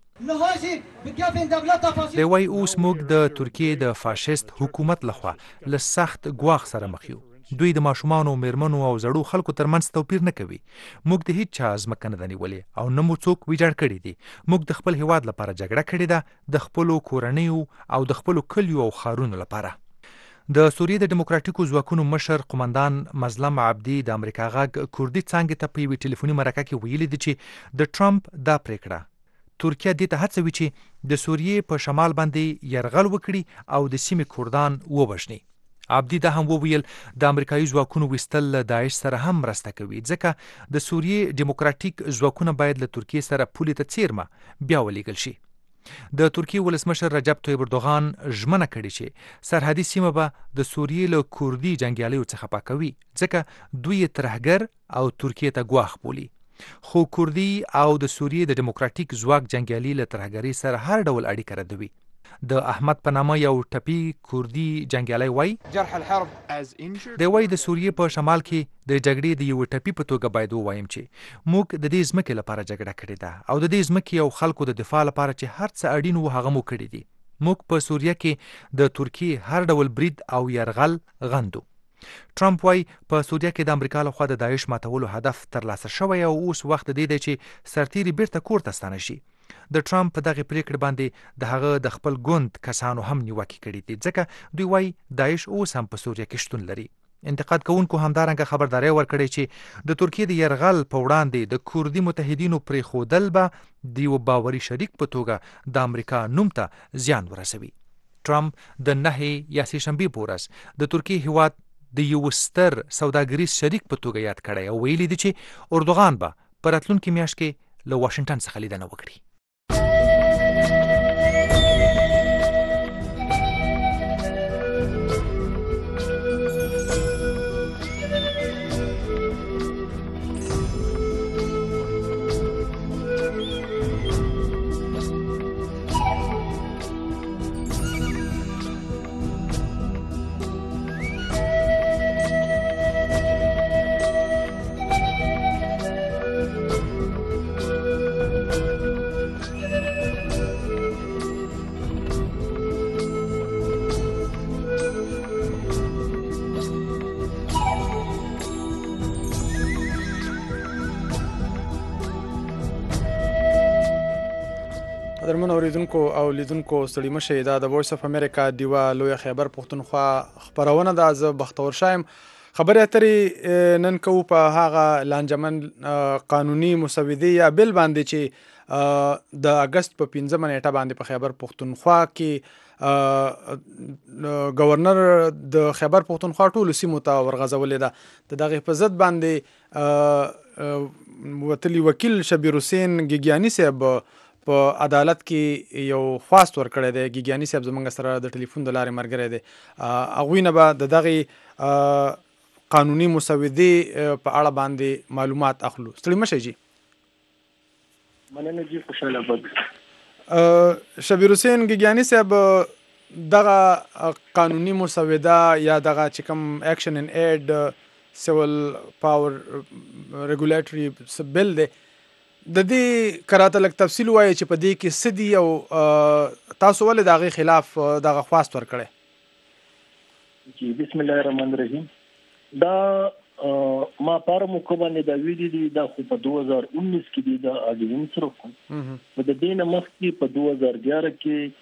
دی وایي اوس موږ د ترکیې د فاشیست حکومت لخوا له سخت ګواښ سره مخ یو. دوی د ماشومانو، میرمنو او زړو خلکو ترمنځ توپیر نه کوي. موږ د هیڅ چا ځمکه نه ده نیولې او نه مو څوک ویجاړ کړي دي. موږ د خپل هیواد لپاره جګړه کړې ده، د خپلو کورنیو او د خپلو کلیو او ښارونو لپاره. د سوریې د ډیموکراتیکو ځواکونو مشر قومندان مظلم عبدي د امریکا غږ کوردي څانګې ته په یوې ټلیفوني مرکه کې ویلي دي چې د ټرمپ دا پریکړه ترکیه دې ته هڅوي چې د سوریې په شمال باندې یرغل وکړي او د سیمې کردان ووژني. عبدي دا هم وویل د امریکایي ځواکونو ویستل له داعش سره هم مرسته کوي ځکه د سوریې ډیموکراتیک ځواکونه باید له ترکیې سره پولې ته څیرمه بیا ولیږل شي. د ترکیې ولسمشر رجب طیب اردوغان ژمنه کړې چې سرحدي سیمه به د سوریې له کوردي جنګیالیو څخه پاکوي ځکه دوی یې ترهګر او ترکیې ته ګواښ بولي. خو کوردي او د سوریې د ډیموکراتیک ځواک جنګیالي له ترهګرۍ سره هر ډول اړیکه ردوي. د احمد په نامه یو ټپي کوردي جنګیالی وایي دی وایي د سوریې په شمال کې د جګړې د یو ټپي په توګه باید ووایم چې موږ د دې ځمکې لپاره جګړه کړې ده او د دې ځمکې او خلکو د دفاع لپاره چې هر څه اړین وو هغه مو کړي دي. موږ په سوریه کې د ترکیې هر ډول برید او یرغل غندو. ټرمپ وایي په سوریه کې د امریکا لخوا د داعش ماتولو هدف ترلاسه شوی او اوس وخت دی دی چې سرتیري بیرته کور ته ستانه شي. د ټرمپ په دغه پریکړې باندې د هغه د خپل ګوند کسانو هم نیوکې کړي دي ځکه دوی وایي داعش اوس هم په سوریه کې شتون لري. انتقاد کوونکو همدارنګه خبرداری ورکړی چې د ترکیې د یرغل په وړاندې د کوردي متحدینو پرېښودل به د یو باوري شریک په توګه د امریکا نوم ته زیان ورسوي. ټرمپ د نهه یا سې شنبې په ورځ د ترکیې هیواد د یو ستر سوداګریز شریک په توګه یاد کړی او ویلي دي چې اردوغان به په راتلونکي میاشت کې له واشنګټن څخه لیدنه وکړي. ارمن اوریدونکو او لیدونکو ستړي مشه دا د وایس اف امریکا دیوا لوی خیبر پښتونخوا خبرونه د از بختور شایم خبره اترې نن کو په هغه لانجمن قانوني مسودي یا بل باندې چې د اگست په پنځمه نیټه باندې په خیبر پښتونخوا کې گورنر د خیبر پښتونخوا ټول سیمو ته ورغځولې ده د دغه په ضد باندې وتلی وکیل شبیر حسین ګیګیانی صاحب په عدالت کې یو خواست ورکړی دی. ګیګیانی صاحب زموږ سره د ټلیفون د لارې ملګری دی. هغوی نه به د دغې قانوني مسودې په اړه باندې معلومات اخلو. ستړي مشئ جي. مننه جي، خوشاله بد. شبیر حسین ګیګیانی صاحب دغه قانوني مسوده یا دغه چې کوم اکشن ان ایډ سیول پاور ریګولیټري بل دی د دې کراته لږ تفصیل وایي چې په دې کې څه دي او تاسو ولې د هغې خلاف دغه خواست ورکړی؟ جی بسم الله الرحمن الرحیم. دا ما پاره موقع باندې دا ویلي دي دا خو په دوه هزار انیس کې دي دا اګین سره کوم په د دې نه مخکې په دوه هزار یازده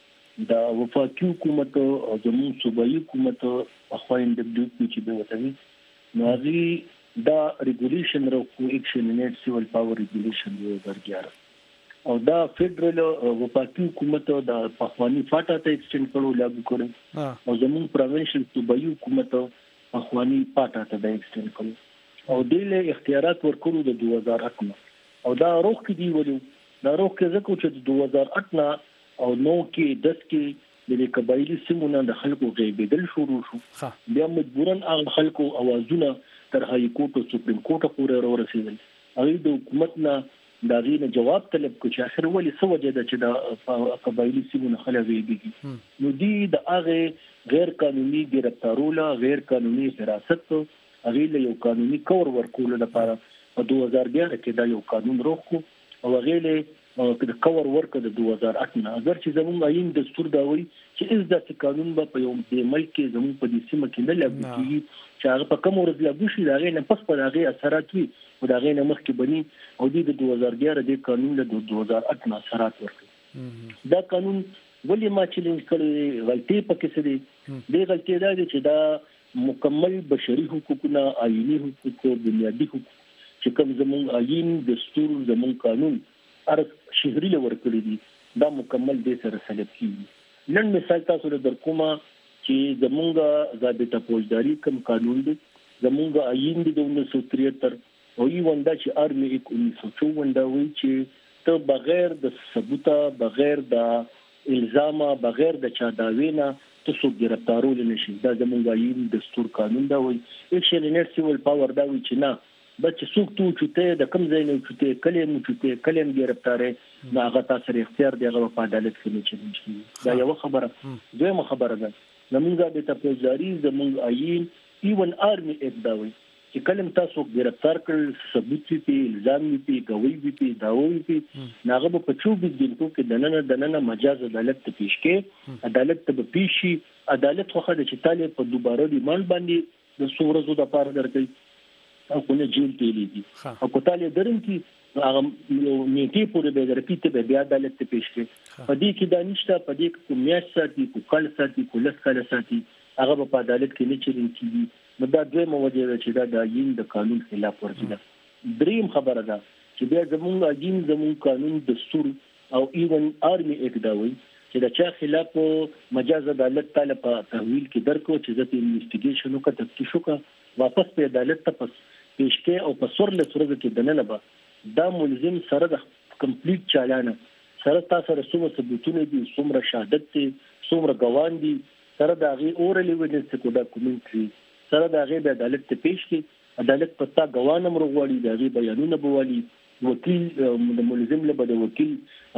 کې دا وفاقي حکومت او زموږ صوبایي حکومت په خوا اندبليو کې چې به وتوي نو هغه دا ریګولیشن راکو اکشن نیټ سیول پاور ریګولیشن دوه هزار یازده او دا فدرال وفاقي حکومت دا پخوانی فاټا ته ایکسټند کړو لاګو کړو او زموږ پروینشل صوبایي حکومت اخوانی پاټا ته د ایکسټند کړو او دله اختیارات ورکړو د دوه هزار اته نه او دا روخ کې دی ولو دا روخ کې ځکه چې د دوه هزار اته نه او نو کې دس کې د قبایلی سیمونو د خلکو غیبېدل شروع شو بیا مجبورن هغه خلکو اوازونه تر های کورټ او سپریم کورټ پورې ورسېدل. هغه د حکومت نه دا غینه جواب طلب کو چې اخر ولې څه وجه ده چې د قبایلی سیمونو خلک غیبېږي نو دی د هغه غیر قانوني گرفتارولو غیر قانوني حراست هغه له یو قانوني کور ورکول لپاره په دوه هزار یازده کې دا یو قانون روکو او هغه له د کور ورک د دوه هزار اته نه اگر چې زموږ عین دستور دا وایي چې از د قانون په یو د ملک کې زموږ په دې سیمه کې نه لاګو کیږي چې هغه په کوم ورځ لاګو شي دا غي نه پس په هغه اثرات وي او دا غي نه مخکې بني او د دوه هزار یازده د قانون له دوه هزار اته نه اثرات ورکړي. دا قانون ولې ما چیلنج کړی غلطي پکې څه دي؟ دې غلطي دا دي چې دا مکمل بشري حقوقونه آئینی حقوق بنیادی حقوق چې کوم زموږ آئین دستور زموږ قانون هر شهري لور کړی دي دا مکمل دې سره سلب کیږي. نن مثال تاسو له درکوما چې زموږ ضابطه فوجداري کوم قانون دی زموږ آئین دی د انیس سو تریهتر او ای وندا چې آرمی ایک انیس سو چوون دا وایي چې ته بغیر د ثبوت بغیر د الزام بغیر د چا داوینه تاسو گرفتارول نشي. دا زموږ آئین دستور قانون دا وایي اکشن نیټ سیول پاور دا وایي چې نه بچ څوک تو چته د کم ځای نه چته کلم چته کلم گرفتارې نه هغه تاسو اختیار دی هغه په عدالت کې نه چلنج دا یو خبره. دویمه خبره ده زموږ د تفوزاري زموږ آئین ایون آرمی ایک دا وایي چې کلم تاسو گرفتار کړل ثبوت په الزام په گوی په داوی په ناغه په چوبیس غنټو کې دننه دننه مجاز عدالت ته پیش کې عدالت ته پیشي عدالت خو خدای چې طالب په دوباره ریماند باندې د سورزو د پاره درکې او کو نه جیل ته لیدي او کو طالب درن کې هغه نیټه پورې به درکې ته بیا عدالت ته پیش کې په دې کې دانشته په دې کې میاش ساتي کو کال ساتي کو لس کال ساتي هغه په عدالت کې نه چلین کیږي. نو دا دوی موجه چې دا د آئین د قانون خلاف ورزي ده. دریم خبره ده چې بیا زموږ آئین زموږ قانون دستور او ایون آرمی ایک دا وایي چې دا چا خلاف مجاز عدالت طالب تحویل کې درکو چې ځکه انویسټیګیشن وکړه تفتیش وکړه واپس په عدالت ته پس پیش کې او په سور له سورغه کې دننه به دا ملزم سره د کمپلیټ چالانه سره تاسو سره څومره ثبوتونه دي څومره شهادت دي څومره ګوان دي سره د هغه اورل ایویډنس کو ډاکومنټري سره د هغه د عدالت ته پیش کې عدالت پتا ګوان امر غواړي د هغه بیانونه بوالي وکیل د ملزم له بده وکیل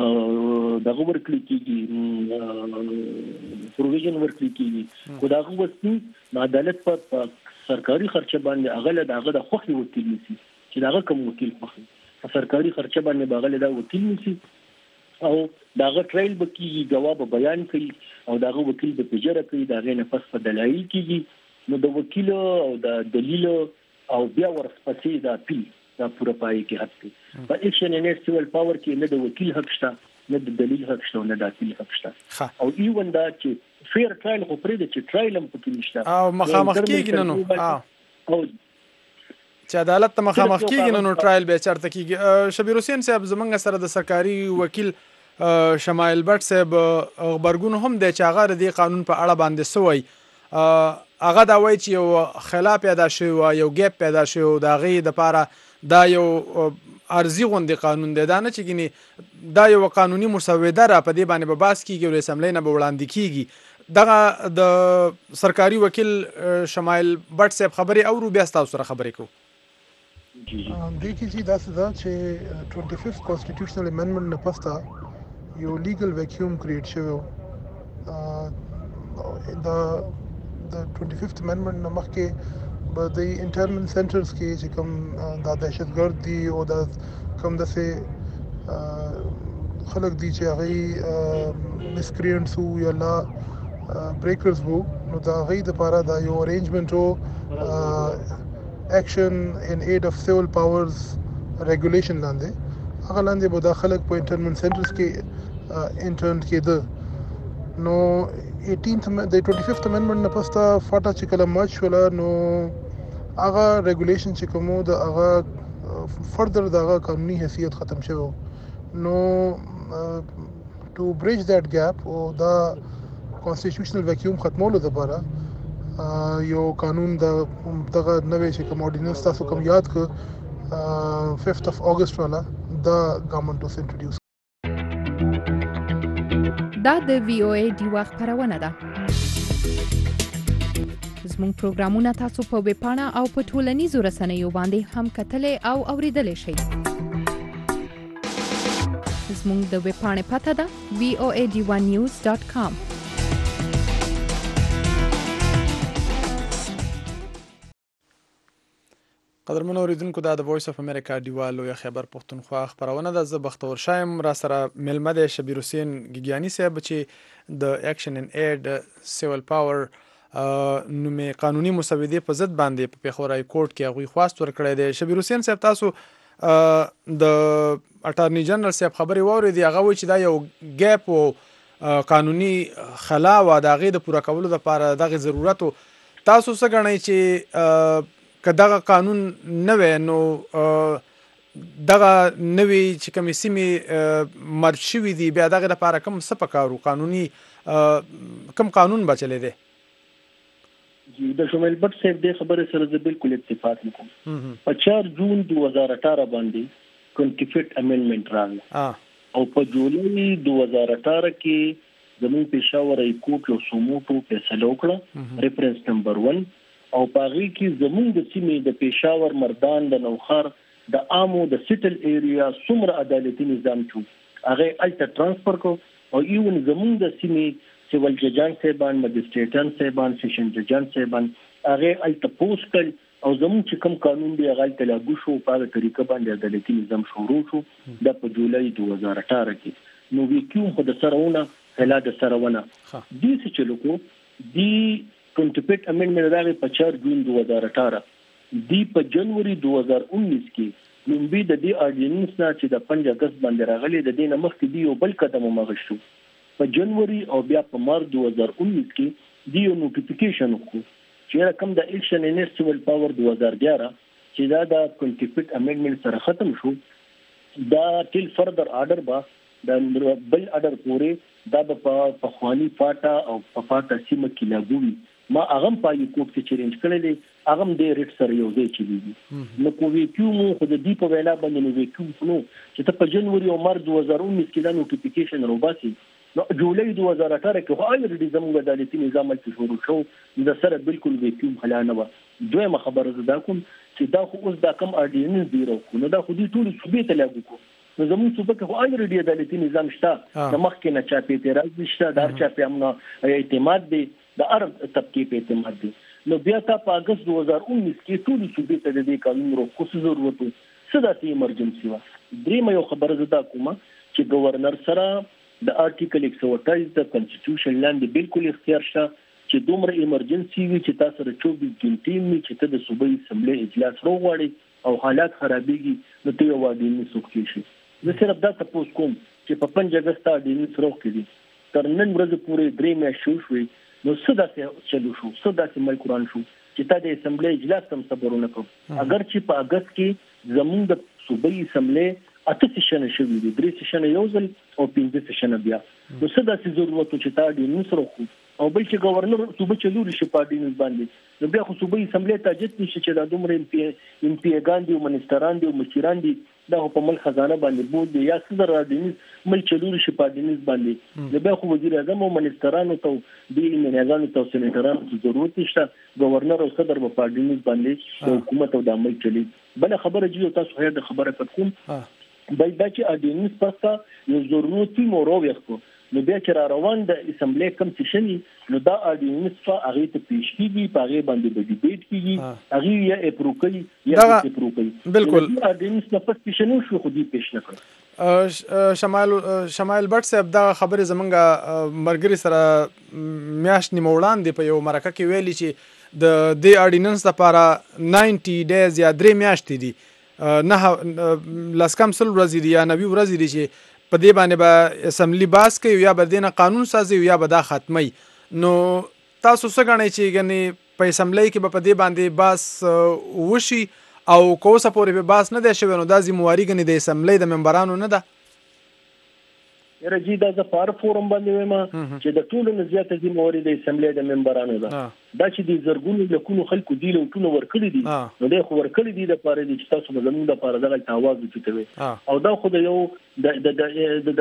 دغه ورکړي کیږي پروویژن ورکړي کیږي کو دغه وسني عدالت په سرکاري خرچه باندې هغه د هغه د خوخي وکیل نسی چې دغه کوم وکیل خوخي په سرکاري خرچه باندې هغه د وکیل نسی او دغه ټرایل بکیږي جواب بیان کوي او دغه وکیل به تجربه کوي دغه نه پس په دلایل کیږي نو د وکیل او د دلیل او بیا ورسپسې د اپیل دا پوره پای کې حق دی. په اکشن نیټ سیول پاور کې نه د وکیل حق شته نه د دلیل حق شته نه د اپیل حق شته او ایون دا چې فیر ټرایل خو پرې د چې ټرایل هم پکې نشته او مخامخ کېږي نو او چې عدالت ته مخامخ کېږي نو ټرایل به چرته کېږي. شبیر حسین صاحب زمونږ سره د سرکاري وکیل شمایل بټ صاحب خبرګون هم د چاغه د قانون په اړه باندې سوی هغه دا وایي چې یو خلاف پیدا شوی یو ګیپ پیدا شوی دا غي د پاره دا یو ارزي غوندي قانون دی دا نه چې ګني دا یو قانوني مسوده را په دې باندې به باس کیږي او اسمبلی نه به وړاندې کیږي. دغه د سرکاري وکیل شمایل بټ صاحب خبري او رو بیا تاسو سره خبرې کوو. دیکھیے جی دا سزا چې ټوئنټي ففت کانسټیټیوشنل امندمنت نه پسته یو لیګل ویکیوم کریټ شوی دا د ټوئنټي ففت امندمنت نه مخکې به د انټرنل سنټرز کې چې کوم دا دهشتګرد دي او دا کوم داسې خلک دي چې هغوی مسکرینټس وو یا لا بریکرز وو نو د هغوی دپاره دا یو ارینجمنټ و ایکشن ان ایډ اف سیول پاورز ریګولیشن لاندې هغه لاندې به دا خلک په انټرنل سنټرز کې انټرن کېده نو ایټینث د ټوئنټي ففت امندمنت نه پسته فاټا چې کله مرج شوله نو هغه ریګولیشن چې کوم د هغه فردر د هغه قانوني حیثیت ختم شوی نو ټو بریج دیٹ ګیپ او دا کانسټیټیوشنل ویکیوم ختمولو لپاره یو قانون د دغه نوې چې کوم اورډیننس تاسو کوم یاد ک ففت اف اگست والا دا ګورنمنت اوس انټروډیوس دا د وی او ای ډیوا خبرونه ده. زموږ پروګرامونه تاسو په ویب پاڼه او په ټولنیزو رسنیو باندې هم کتلای او اوریدلای شئ. زموږ د ویب پاڼې پته ده وی او ای ډی ون نیوز ډاټ کام. قدرمن اوریدونکو دا د وایس اف امریکا دیوالو یا خبر پښتونخوا خبرونه ده. زه بختور شایم را سره ملمه د شبیر حسین ګیګیانی صاحب چې د اکشن ان ایډ سیول پاور نومې قانوني مسودې په ضد باندې په پیښور های کورټ کې هغوی خواست ورکړی دی. شبیر حسین صاحب تاسو د اټارنی جنرال صاحب خبرې واورېدې هغه وایي چې دا یو ګیپ او قانوني خلا و د هغې د پوره کولو دپاره دغې ضرورت و. تاسو څه ګڼئ چې که دغه قانون نه وی نو دغه نوې چې کومې سیمې مرج شوي دي بیا دغې لپاره کوم څه پکار و قانوني کوم قانون به چلی دی؟ د شمایل بټ صاحب دې خبرې سره زه بالکل اتفاق نه کوم. په چار جون دو هزار اٹھارہ باندې ټوئنټي ففت امندمنت راغله او په جولای دو هزار اٹھارہ کې زموږ پېښور های کورټ یو سوموټو فیصله وکړه ریفرنس نمبر ون او پاغي کې زموږ د سیمې د پېښور مردان د نوخر د عامو د سټل ایریا څومره عدالتي نظام چو هغه الټ ترانسفر کو او ایون زموږ د سیمې سیول ججان صاحبان مجسټریټان صاحبان سیشن ججان صاحبان هغه الټ پوسټل او زموږ چې کوم قانون دی هغه الټ لاګو شو په هغه طریقه باندې عدالتي نظام شروع شو د په جولای دو هزار اٹھارہ کې نو ویکیوم په د سرونه خلا د سرونه دې څه چلو کو دی ټوئنټي ففت امندمنت راغی په چار جون دو هزار اٹھارہ دی په جنوري دو هزار انیس کې لومبي د دې اورډیننس نه چې د پنځه اگست باندې راغلی د دې نه مخکې دی یو بل قدم مغشتو په جنوري او بیا په مارچ دو هزار انیس کې دی یو نوټیفیکیشن وکړو چې کوم د اکشن ان سیول پاور دو هزار گیارہ چې دا د ټوئنټي ففت امندمنت سره ختم شو دا ټیل فردر آرډر با د بل آرډر پورې دا په خواني فاټا او په فاټا سیمه کې لاګوي ما هغه په یو کوټ کې چیلنج کړل دي هغه د ریټ سره یو ځای چي نو کو ویکیوم خو د دې په وینا باندې نو ویکیوم نو چې ته په جنوري او مارچ دو هزار انیس کې دا نوټیفیکیشن روباسي نو جولای دو هزار اٹھارہ کې خو الریډي زموږ د عدالتي نظام چې شروع شو د سره بالکل ویکیوم حلا نه و. دویمه خبره زده کوم چې دا خو اوس دا کم اورډیننس دی راو نو دا خو دې ټول صوبې ته لاګو کو نو زموږ صوبه کې خو الریډي عدالتي نظام شته د مخکې نه چا په اعتراض نشته دار چا په امن اعتماد دی د ارب طبقه په اعتماد دي نو بیا تا په اگست دو هزار انیس کې ټول صوبې ته د دې قانون رو کوم ضرورت څه داسې ایمرجنسي و. درېمه یو خبره زده کوم چې گورنر سره د آرټیکل ایک سو اٹھائیس د کنسټیټیوشن لاندې بالکل اختیار شته چې دومره ایمرجنسي وي چې تاسو سره چوبیس غنټې می چې ته د صوبې اسمبلی اجلاس وغواړي او حالات خرابېږي نو ته یو وادي نه سوکې شي. زه صرف دا تاسو کوم چې په پنځه اگست اډینس روغ کړي تر نن ورځې پورې درې میاشتې شوې نو څه داسې چلو شو څه داسې ملک قرآن شو چې تا د اسمبلی اجلاس هم صبرونه کوو اگر چې په اگست کې زموږ د صوبایي اسمبلی اته سیشنه شوي دي درې سیشنه یو ځل او پنځه سیشنه بیا نو څه داسې ضرورت چې تا اډینس روغ او بل چې گورنر صوبه چلوري شي په اډینس باندې نو بیا خو صوبایي اسمبلی ته جت نشي چې دا دومره ام پی ام پی ګان دي او منستران دي او مشران دي دا په مل خزانه باندې بود دي یا څه در اډینس مل چلوري شي په اډینس باندې نو بیا خو وزیر اعظم او منسترانو ته دی منیازانو ته سېنیټرانو ته ضرورت نشته گورنر او صدر په اډینس باندې حکومت او د عمل چلی بل خبره جوړ تاسو هر د خبره پاتکم بل دا چې اډینس پستا یو ضرورتي مورو یخو نو بیا چې را روان د اسمبلی کم سیشن نو دا اډینس په هغه ته پیش کیږي په هغه باندې به ډیبیټ کیږي هغه یا اپروکي یا اپروکي بالکل اډینس په پس سیشن شو خو دې پیش نکړ شمال شمال بټ صاحب دا خبره زمونږه مرګري سره میاش نیموړان دی په یو مرکه کې ویلي چې د دې اډینس لپاره نوي ډیز یا درې میاشتې دي نه لاسکم سل ورځې دي یا نوي ورځې دي چې په دې باندې به اسمبلی باس کوي یا به دینه قانون سازي یا به دا ختمي نو تاسو څه غواړئ چې غني په اسمبلی کې به په دې باندې باس وشي او کوسه پورې به باس نه دی شوی نو دا ذمہواری غني د اسمبلی د ممبرانو نه ده یره جی دا د فار فورم باندې وایم چې د ټولو نه زیاته ذمہواری د اسمبلی د ممبرانو ده دا چې د زرګونو لکونو خلکو دی له ټولو ورکړي دي نو د خو ورکړي دي د پاره دي چې تاسو به زموږ د پاره دغه आवाज وکړي او دا خو د یو د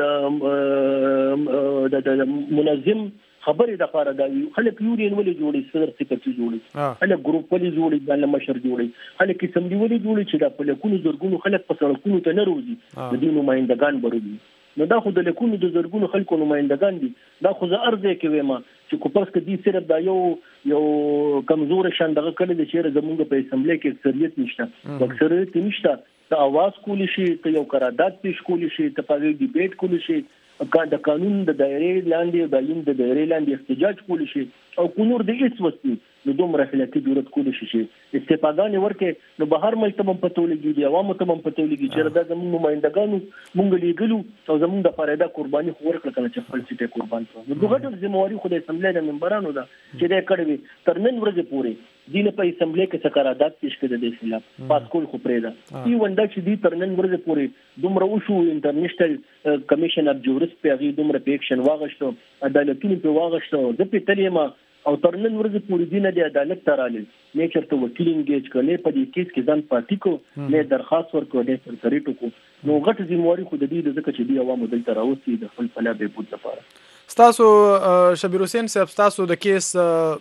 د د منظم خبرې د پاره دا خلک یورین ولې جوړي صدر سکرټري جوړي خلک ګروپ ولې جوړي د مشر جوړي خلک اسمبلی ولې جوړي چې د پلکونو زرګونو خلک په سړکونو ته نه روزي د دې نمائندگان بروي نو دا خو د لکونو د زرګونو خلکو نمائندگان دي دا خو زه ارزه کوي ما چې کو پس کې دي صرف دا یو یو کمزور شاندغه کړي د چیرې زمونږ په اسمبلی کې اکثریت نشته اکثریت نشته ته आवाज کولی شي ته یو قرارداد پیش کولی شي ته په ډیبیټ کولی شي د قانون د دایرې لاندې د عین د دایرې لاندې احتجاج کولی شي او کو نور د هیڅ وستی نو دومره خلکې ضرورت کولی شي چې استفادهګان ورکه نو بهر ملک ته په تولګي دي عوامو ته په تولګي چې دا زموږ نمائندګانو مونږ لیګلو او زموږ د فریدا قرباني خو ورکړه کله چې خپل سیټه قربان کړو نو دغه ټول ذمہواری خو د اسمبلی د ممبرانو ده چې دا کړوي تر نن ورځې پورې دینه په اسمبلی کې څه قرارداد پیش کړي د خلاف پاسکول خو پرېدا ای وندا چې دی تر نن ورځې پورې دومره وشو انټرنیشنل کمیشن اف جورس په هغه دومره په اکشن واغښتو عدالتونو په واغښتو د په تلیما او تر نن ورځې پورې دینه د عدالت تراله نیچر ته وکیل انګیج کړي په دې کیس کې ځان پاتې کو نه درخواست ورکړ د سرکاري ټکو نو غټ ذمہواری خو د دې ځکه چې دی عوامو دلته راوستي د خپل فلا به بود لپاره ستاسو شبیر حسین صاحب ستاسو د کیس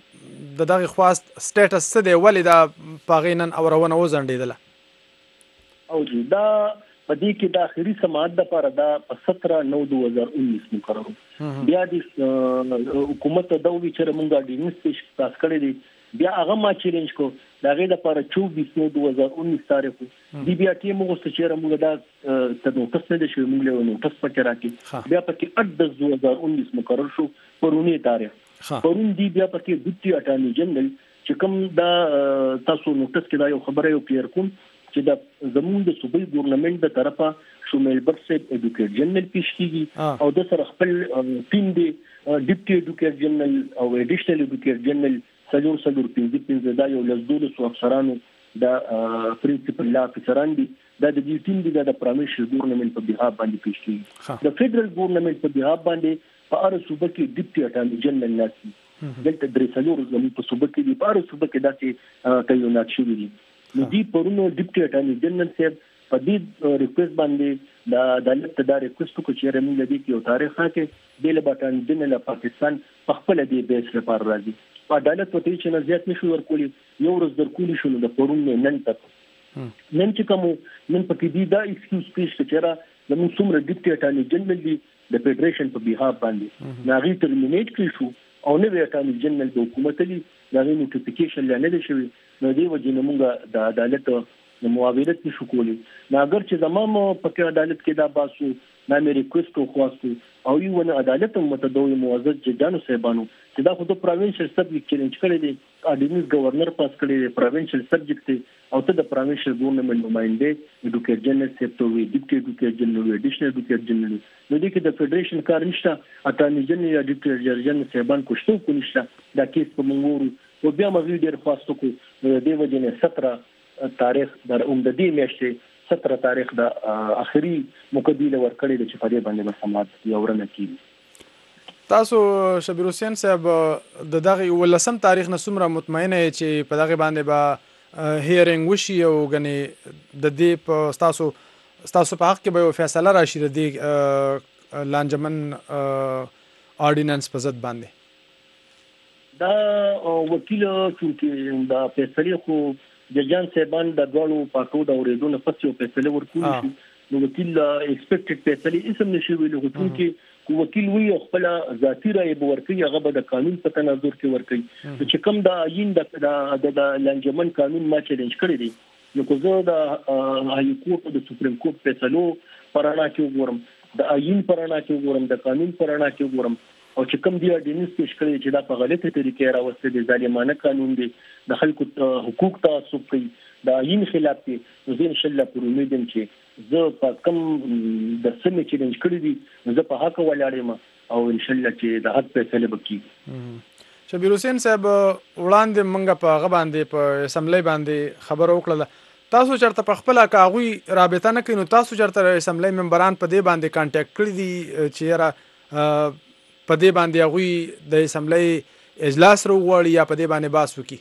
د دغه خواست سټیټس څه دی ولې دا پاغینن اورونه وزندیدله او جی دا په دې کې د اخري سماعت د لپاره دا سترہ نو دو هزار انیس مقرر بیا د حکومت د دوی چې موږ د انیس پاس کړی دی بیا هغه ما چیلنج کو دا غي د لپاره چوبیس نو دو هزار انیس تاریخ دی بیا کې موږ څه چې موږ دا ته نوټس نه شو موږ له نوټس پکې راکې بیا پکې اټ دو هزار انیس مقرر شو پرونی تاریخ پرون دی بیا پکې ډیپټي اټارنی جنرال چې کوم دا تاسو نوټس کې دا یو خبره یو کلیر کوم چې د زموږ د صوبایي ګورنمنت د طرفه شومل برسب ایډوکیټ جنرال پیش کیږي او د سره خپل ټیم دی ډیپټي ایډوکیټ جنرال او ایډیشنل ایډوکیټ جنرال سلور سلور پنځه پنځه دا یو لزدول سو افسرانو دا پرنسپل لا افسران دي دا د دې ټیم دي د پرامش ګورنمنت په بهاب باندې پیش کیږي د فدرال ګورنمنت په بهاب باندې په اړه صوبه کې ډیپټي اټارنی جنرال ناسي دلته درې سلور زموږ په صوبه کې دی په اړه صوبه کې داسې تعینات شوي دي نو دی پرونو ډیپټي اټارنی جنرال صاحب په دې ریکوست باندې د عدالت ته ریکوست کو چې رمي لدی کې یو تاریخ راکې د لباټان جنرال پاکستان په خپل دی بیس لپاره راځي عدالت په دې چې نه زیات نشو ورکولي یو ورځ درکولي شو د پرونو نن تک نن چې کوم نن پکې دی دا ایکسکیوز پیش کړه زموږ څومره ډیپټي اټارنی جنرال دی د فدریشن په بهاب باندې ناغي ترمینیټ کړی شو او نه وی اټارنی جنرال د حکومت لري دا نوټیفیکیشن لاندې دی شوی نو دی وجه موږ د عدالت د معاونت نشو کولی نو اگر چې زمام په عدالت کې دا باسو نا مې ریکوست وخواستو او یو نه عدالت متداوی معزز ججانو صاحبانو چې دا خو د پروینشل سبجیکټ چیلنج کړی دی اډینس گورنر پاس کړی دی پروینشل سبجیکټ او ته د پروینشل ګورنمنت نمائنده ایډوکیټر جنرال سیکټوري ډیپټي ایډوکیټر جنرال ایډیشنل ایډوکیټر جنرال نو دې کې د فدریشن کار نشته اټارنی جنرال یا ډیپټي جنرال صاحبان کوشتو کو نشته دا کیس په منګورو او بیا مغوی ډیر خواستو کو د وجنه ستره تاریخ در عمددي میاشتې ستره تاریخ د اخري مقدمه ورکړې د چپړې باندې مسمات یورنه کی تاسو شبیر حسین صاحب د دغه ولسم تاریخ نه څومره مطمئنه چې په دغه باندې به هیرینګ وشي او غني د دې په تاسو تاسو په حق کې به فیصله راشي د دې لانجمن اورډیننس په ضد باندې دا وکیل چې دا فیصله خو ججان صاحبان د دوړو پاکو د اوریدونو پسې فیصله ورکول شي نو وکیل ایکسپیکټډ فیصله اسم نشي ویلو چې وکیل وی خپل ذاتی رائے ورکړي هغه به د قانون په تناظر کې ورکړي چې کوم د عین د د لانجمن قانون ما چیلنج کړی دی نو کو زه د هاي کورټ د سپریم کورټ فیصلو پرانا کې وګورم د عین پرانا کې وګورم د قانون پرانا کې وګورم او چې کوم دی اډینس پیش کړی چې دا په غلطه طریقې راوستي دي ظالمانه قانون دی د خلکو حقوق تعصب کوي د عین خلاف دی نو زه ان شاء الله پر امید یم چې زه په کوم د سمې چیلنج کړی دي زه په حق ولاړم او ان شاء الله چې د حق فیصله وکړي شبیر حسین صاحب وړاندې منګه په غ باندې په اسمبلی باندې خبر وکړه تاسو چرته په خپل کاغوي رابطه نه کینو تاسو چرته اسمبلی ممبران په دې باندې کانټیکټ کړی دي چې را په دې باندې غوي د اسمبلی اجلاس وروړي یا په دې باندې باس وکړي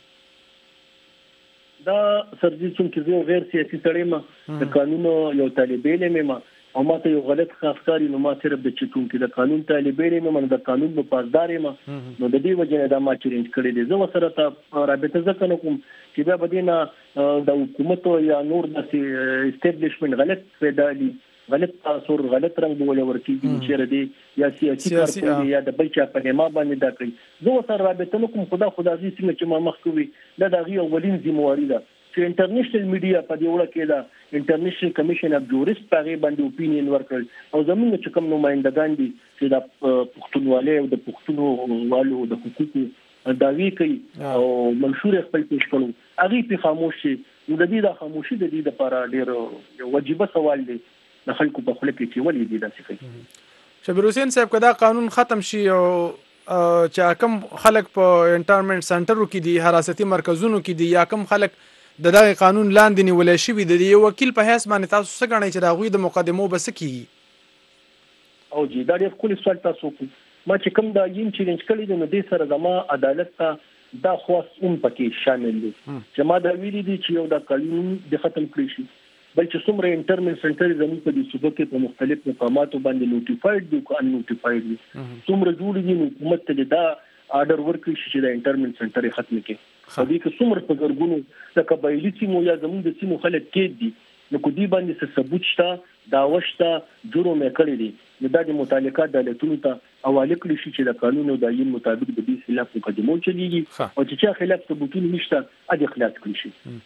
دا سرجي چې زه غیر سیاسي سړی ما د قانون یو طالب علم ما او ماته یو غلط خاصکاری نو ما صرف د چټون کې د قانون طالب علم ما د قانون په پاسدار ما نو د دې وجه دا ما چیلنج کړی دی زه سره ته رابطه ځکه کوم چې بیا بدینه د حکومت یا نور د اسټابلیشمنت غلط پیدا دي غلط تاثر غلط رنگ بوله ورکیږي چې ردی یا سیاسي کارکونکي یا د بل چا په ما باندې دا کوي زه سره رابطه نکوم خدا خدا دې څنګه چې ما مخ کوي دا د غي اولین ذمہواری ده چې انټرنیشنل میډیا په دې وړه کې دا انټرنیشنل کمیشن اف جوریست په باندې اپینین ورکړ او زموږ چې کوم نمائندگان دي چې د پښتونولۍ او د پښتونو والو د حقوقو داوی کوي او منشور خپل پیش کړو هغه په خاموشي نو د دې د خاموشي د دې لپاره ډېر واجب سوال دی د خلکو په خله کې چې ولې دي داسې کوي شبیر حسین صاحب کدا قانون ختم شي او چې کوم خلک په انټرمنټ سنټرو کې دي حراستي مرکزونو کې دي یا کوم خلک د دغه قانون لاندې نیولې شوی د یو وکیل په حیث باندې تاسو څه غواړئ چې دا غوي د مقدمو بس کیږي او جی دا ډېر کلی سوال تاسو کو ما چې کوم دا یم چیلنج کړی دی نو د سره زما عدالت ته دا خاص اون پکې شامل دي چې ما دا ویلي دي چې یو دا قانون د ختم کړی شي بل چې څومره انټرنل سنټر زموږ په دې صوبه کې په مختلف مقاماتو باندې نوټیفاید دي او ان نوټیفاید دي څومره جوړ دي نو حکومت ته دا آرډر ورکړي چې دا انټرنل سنټر ختم کړي په دې کې څومره په ګرګونو د قبایلی سیمو یا زموږ د سیمو خلک کې دي نو کو دې باندې څه ثبوت شته دا وشته جرم یې کړی دي نو دا د متعلقه عدالتونو ته حواله کړی شي چې د قانون او د عین مطابق د دې خلاف مقدمه چلیږي او چې چا خلاف ثبوتونه نشته اده خلاص کړی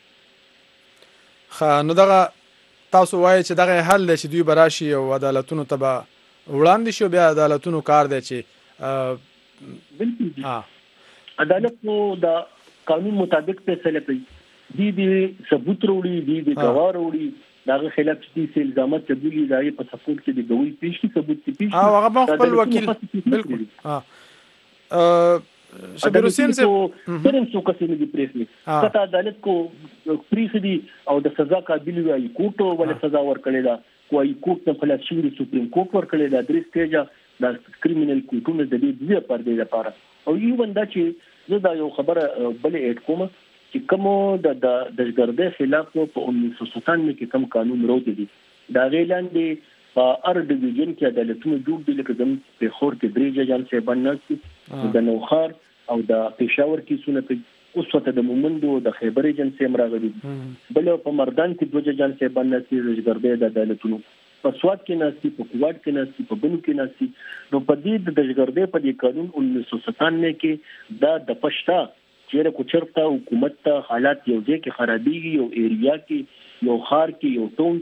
شي خا نو دا تاسو وایي چې دغه حل دی چې دوی براشي او عدالتونو ته به وړاندې شي بیا عدالتونو کار دی چې بالکل ها عدالت نو د قانون مطابق فیصله کوي دي دي ثبوت وروړي دي دي گواه وروړي داغه خلاف چې الزامات قبولي دای په سپورت کې د ګوي پیش کی ثبوت کی پیش ها هغه خپل وکیل بالکل ها شبیر حسین سے ترم څو کسې دي پریسمي کته عدالت کو پریخدي او د سزا قابل وي کوټو ولا سزا ورکړي دا کوئی کوټ په خلاف شي سپریم کورټ ورکړي دا درې سټیجه د کریمینل کوټونو د دې ځای پر دې لپاره او یو بندا چې زه دا یو خبره بلې اډ کوم چې کوم د دهشتګردۍ خلاف په انیس سو ستانوي کې کوم قانون راوځي دي دا غیلاندې په ار ډیویژن کې عدالتونو جوړ دي لکه زم په خور کې درې ججان صاحبان ناست د نوخار او د پېښور کې سونه کوي اوس وته د مومندو د خیبر ایجنسی امراغلي بل په مردان کې دوه ججان صاحبان ناست دهشتګردۍ د عدالتونو په سواد کې ناست په کوواډ کې ناست په بنو کې ناست نو په دې د دهشتګردۍ په دې قانون انیس سو ستانوي کې دا د پښتا چیرې کو چرته حکومت ته حالات یو ځای کې خرابېږي یو ایریا کې یو خار کې یو ټون کې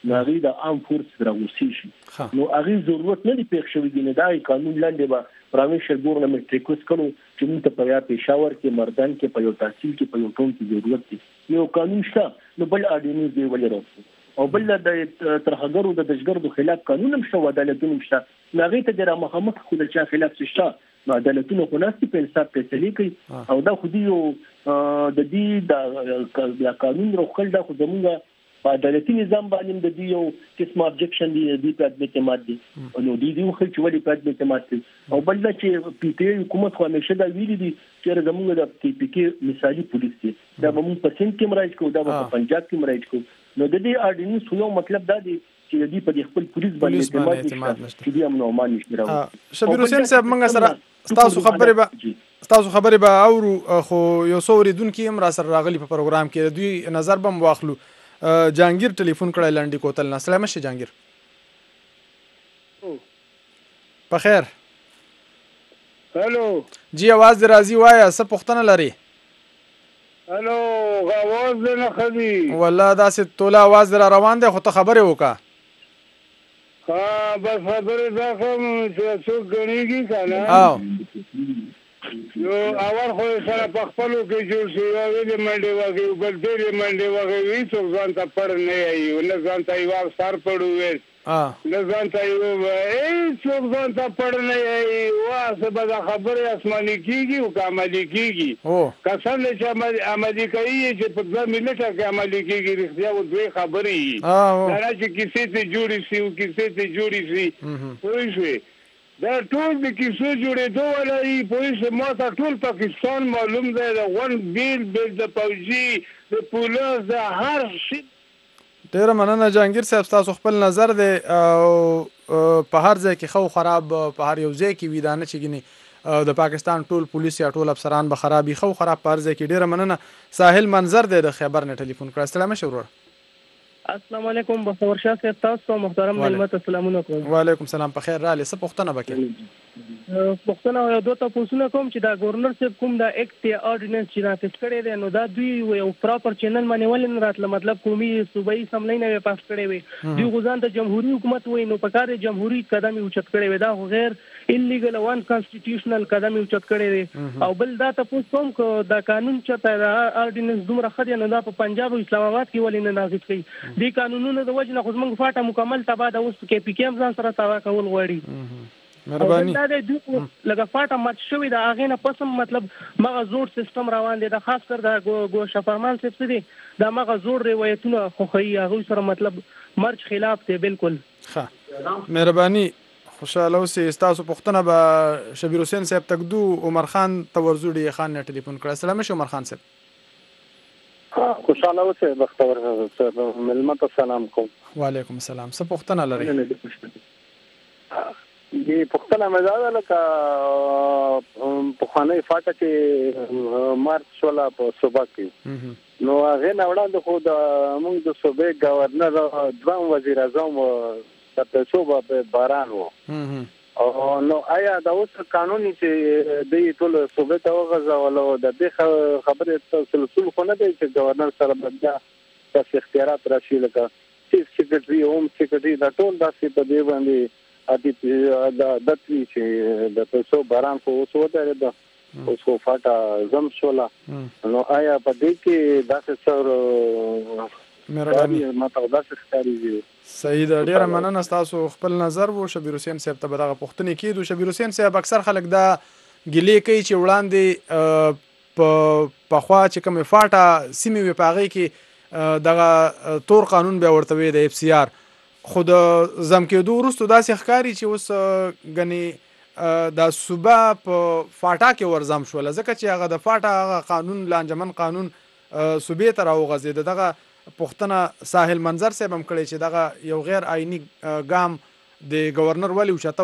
نو هغه د عام فورس راوسی شي نو هغه ضرورت نه دی پېښ شوی دی نه دا قانون لاندې به پروینشل ګورنمنت ریکوست کړو چې موږ ته په یا پېښور کې مردان کې په یو تحصیل کې په یو ټون کې ضرورت دی یو قانون شته نو بل اډینیز دی ولې راوځي او بل د ترهګرو د دشګردو خلاف قانون هم شته عدالتونه شته هغه ته د مخامخ خو د چا خلاف شته نو عدالتونه خو ناستي په انصاف فیصله کوي او دا خو دی یو د دې د قانون روخل دا خو زموږ په عدالتي نظام باندې د دې یو قسم ابجیکشن دی د دې اعتماد دي نو دې دی خو چې ولې په اعتماد دي او بل دا چې پی ټ آی حکومت خو همیشه دا ویلي دي چې زموږ د پی پی کې مثالي پولیس دي دا به موږ په سند کې مرایج کوو دا به په پنجاب کې مرایج کوو نو د دې اډینس یو مطلب دا دی چې دې په خپل پولیس باندې اعتماد نشته چې دې امن او امان نشته راوړي شبیر حسین صاحب موږ سره تاسو خبرې به تاسو خبرې به اورو خو یو څو ریدونکو هم را سره راغلي په پروګرام کې دوی نظر بم واخلو جهانگیر ټلیفون کړی لنډی کوتل نه سلام شه جهانگیر په خیر هلو جی आवाज دې راځي وایا څه پوښتنه لري هلو आवाज نه خدي والله دا سه توله आवाज را روان دی خو ته خبره وکا ها بس خبره دا کوم چې څوک غنيږي کنه او نو اول خو سره په خپلو کې جوړ شي او ویلې منډې وغې بل ډېرې منډې وغې وي څوک ځان ته پړ نه یې نه ځان ته یو سر پړو وې نه ځان ته یو څوک ځان ته پړ نه یې واسه به دا خبرې اسماني کېږي او که عملي کېږي قسم دی چې عملي کوي چې په دوه منټه کې عملي کېږي رښتیا و دوی خبرې دا نه چې کیسې ته جوړې شي او کیسې ته جوړې شي پوه شوې دا ټول د کیسو جوړېدو ولري پولیس ما ته ټول پاکستان معلوم دی د ون بیل بیل د پوجي د پولیس د هر شي ډیره مننه جهانگیر صاحب تاسو خپل نظر دی او په هر ځای کې خو خراب په هر یو ځای کې ویدانه چګنی د پاکستان ټول پولیس یا ټول افسران به خرابي خو خراب په هر ځای کې ډیره مننه ساحل منظر دی د خیبر نه ټلیفون کړ السلام شورور السلام علیکم بخور شاه صاحب تاسو محترم ملت السلامونه کوم وعلیکم السلام په خیر را لې څه پوښتنه وکړه پوښتنه یو دوه تاسو کوم چې دا گورنر صاحب کوم دا ایکټ یا اورډیننس چې نافذ کړی دی نو دا دوی یو پراپر چینل باندې ولې راتله مطلب قومي صوبایي اسمبلی نه پاس کړی وي دوی غوځان د جمهوریت حکومت وای نو په کار جمهوریت قدم اوچت کړی وي دا غیر انلیګل او ان کانسټیټیوشنل قدم اوچت کړی دی او بل دا تاسو کوم کو دا قانون چې دا اورډیننس دومره خدای نه دا په پنجاب او اسلام آباد کې ولې نه نافذ کړي دي قانونونو د وجه نه خو موږ فاټه مکمل تبا د اوس کې پی کې ځان سره تاوا کول غواړي مهرباني دا د لګه فاټه مات شوی دا هغه نه پسم مطلب مغه زور سیستم روان دی دا خاص کر دا گو شفرمان څه دي دا مغه زور روایتونه خو خي هغه سره مطلب مرج خلاف دی بالکل ښه مهرباني خوشاله اوسئ تاسو پوښتنه به شبیر حسین صاحب تکدو عمر خان تورزوډي خان نه ټلیفون کړ السلام علیکم عمر خان صاحب خوشاله اوسئ بختور صاحب ملمت السلام کوم وعلیکم السلام څه پوښتنه لرئ دې پوښتنه مې دا ده لکه پخوانی فاټه کې مارچ ولا په صوبه کې نو هغه نه وړاندې خو د موږ د صوبې گورنر دوام وزیر اعظم د صوبه په باران وو او نو آیا دا اوس قانوني چې د ټول صوبې ته وغځولو د دې خبرې تسلسل خو نه دی چې گورنر سره بیا تاسو اختیارات راشي لکه چیف سیکریټري هوم سیکریټري دا ټول داسې په دې باندې اته دا د دې چې د تاسو باران کو اوس وته ده اوس کو فاټا زم شولا نو آیا په دې کې داسې څور مهرباني ماته داسې ښکاري صحیح ده ډیره مننه تاسو خپل نظر وو شبیر حسین صاحب ته دغه پوښتنه کیدو شبیر حسین صاحب اکثر خلک دا ګلې کوي چې وړاندې په پخوا چې کوم فاټا سیمه وی پاغي کې دغه تور قانون به ورته وي د اف سی آر خود زم کېدو وروسته داسې ښکاري چې اوس غني د صوبه په فاټا کې ورزم شول ځکه چې هغه د فاټا قانون لانجمن قانون صوبې ته راوغځېد دغه پوښتنه ساحل منظر صاحب هم کړی چې دغه یو غیر آئینی ګام د گورنر ولی وچتو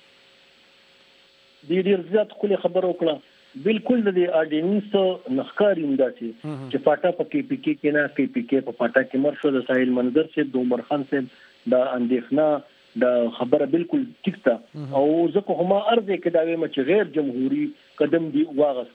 د ډیر زیات خپل خبرو کړه بالکل د اډینس نخکاری انداسي چې فاټا په کې پی کې کې نه کې پی کې په فاټا کې مرشد د ساحل منظر سے د عمر خان سے د اندېښنه د خبره بالکل ټیک ده او ځکه هم ارزه کې دا ویم چې غیر جمهوریت قدم دی واغستو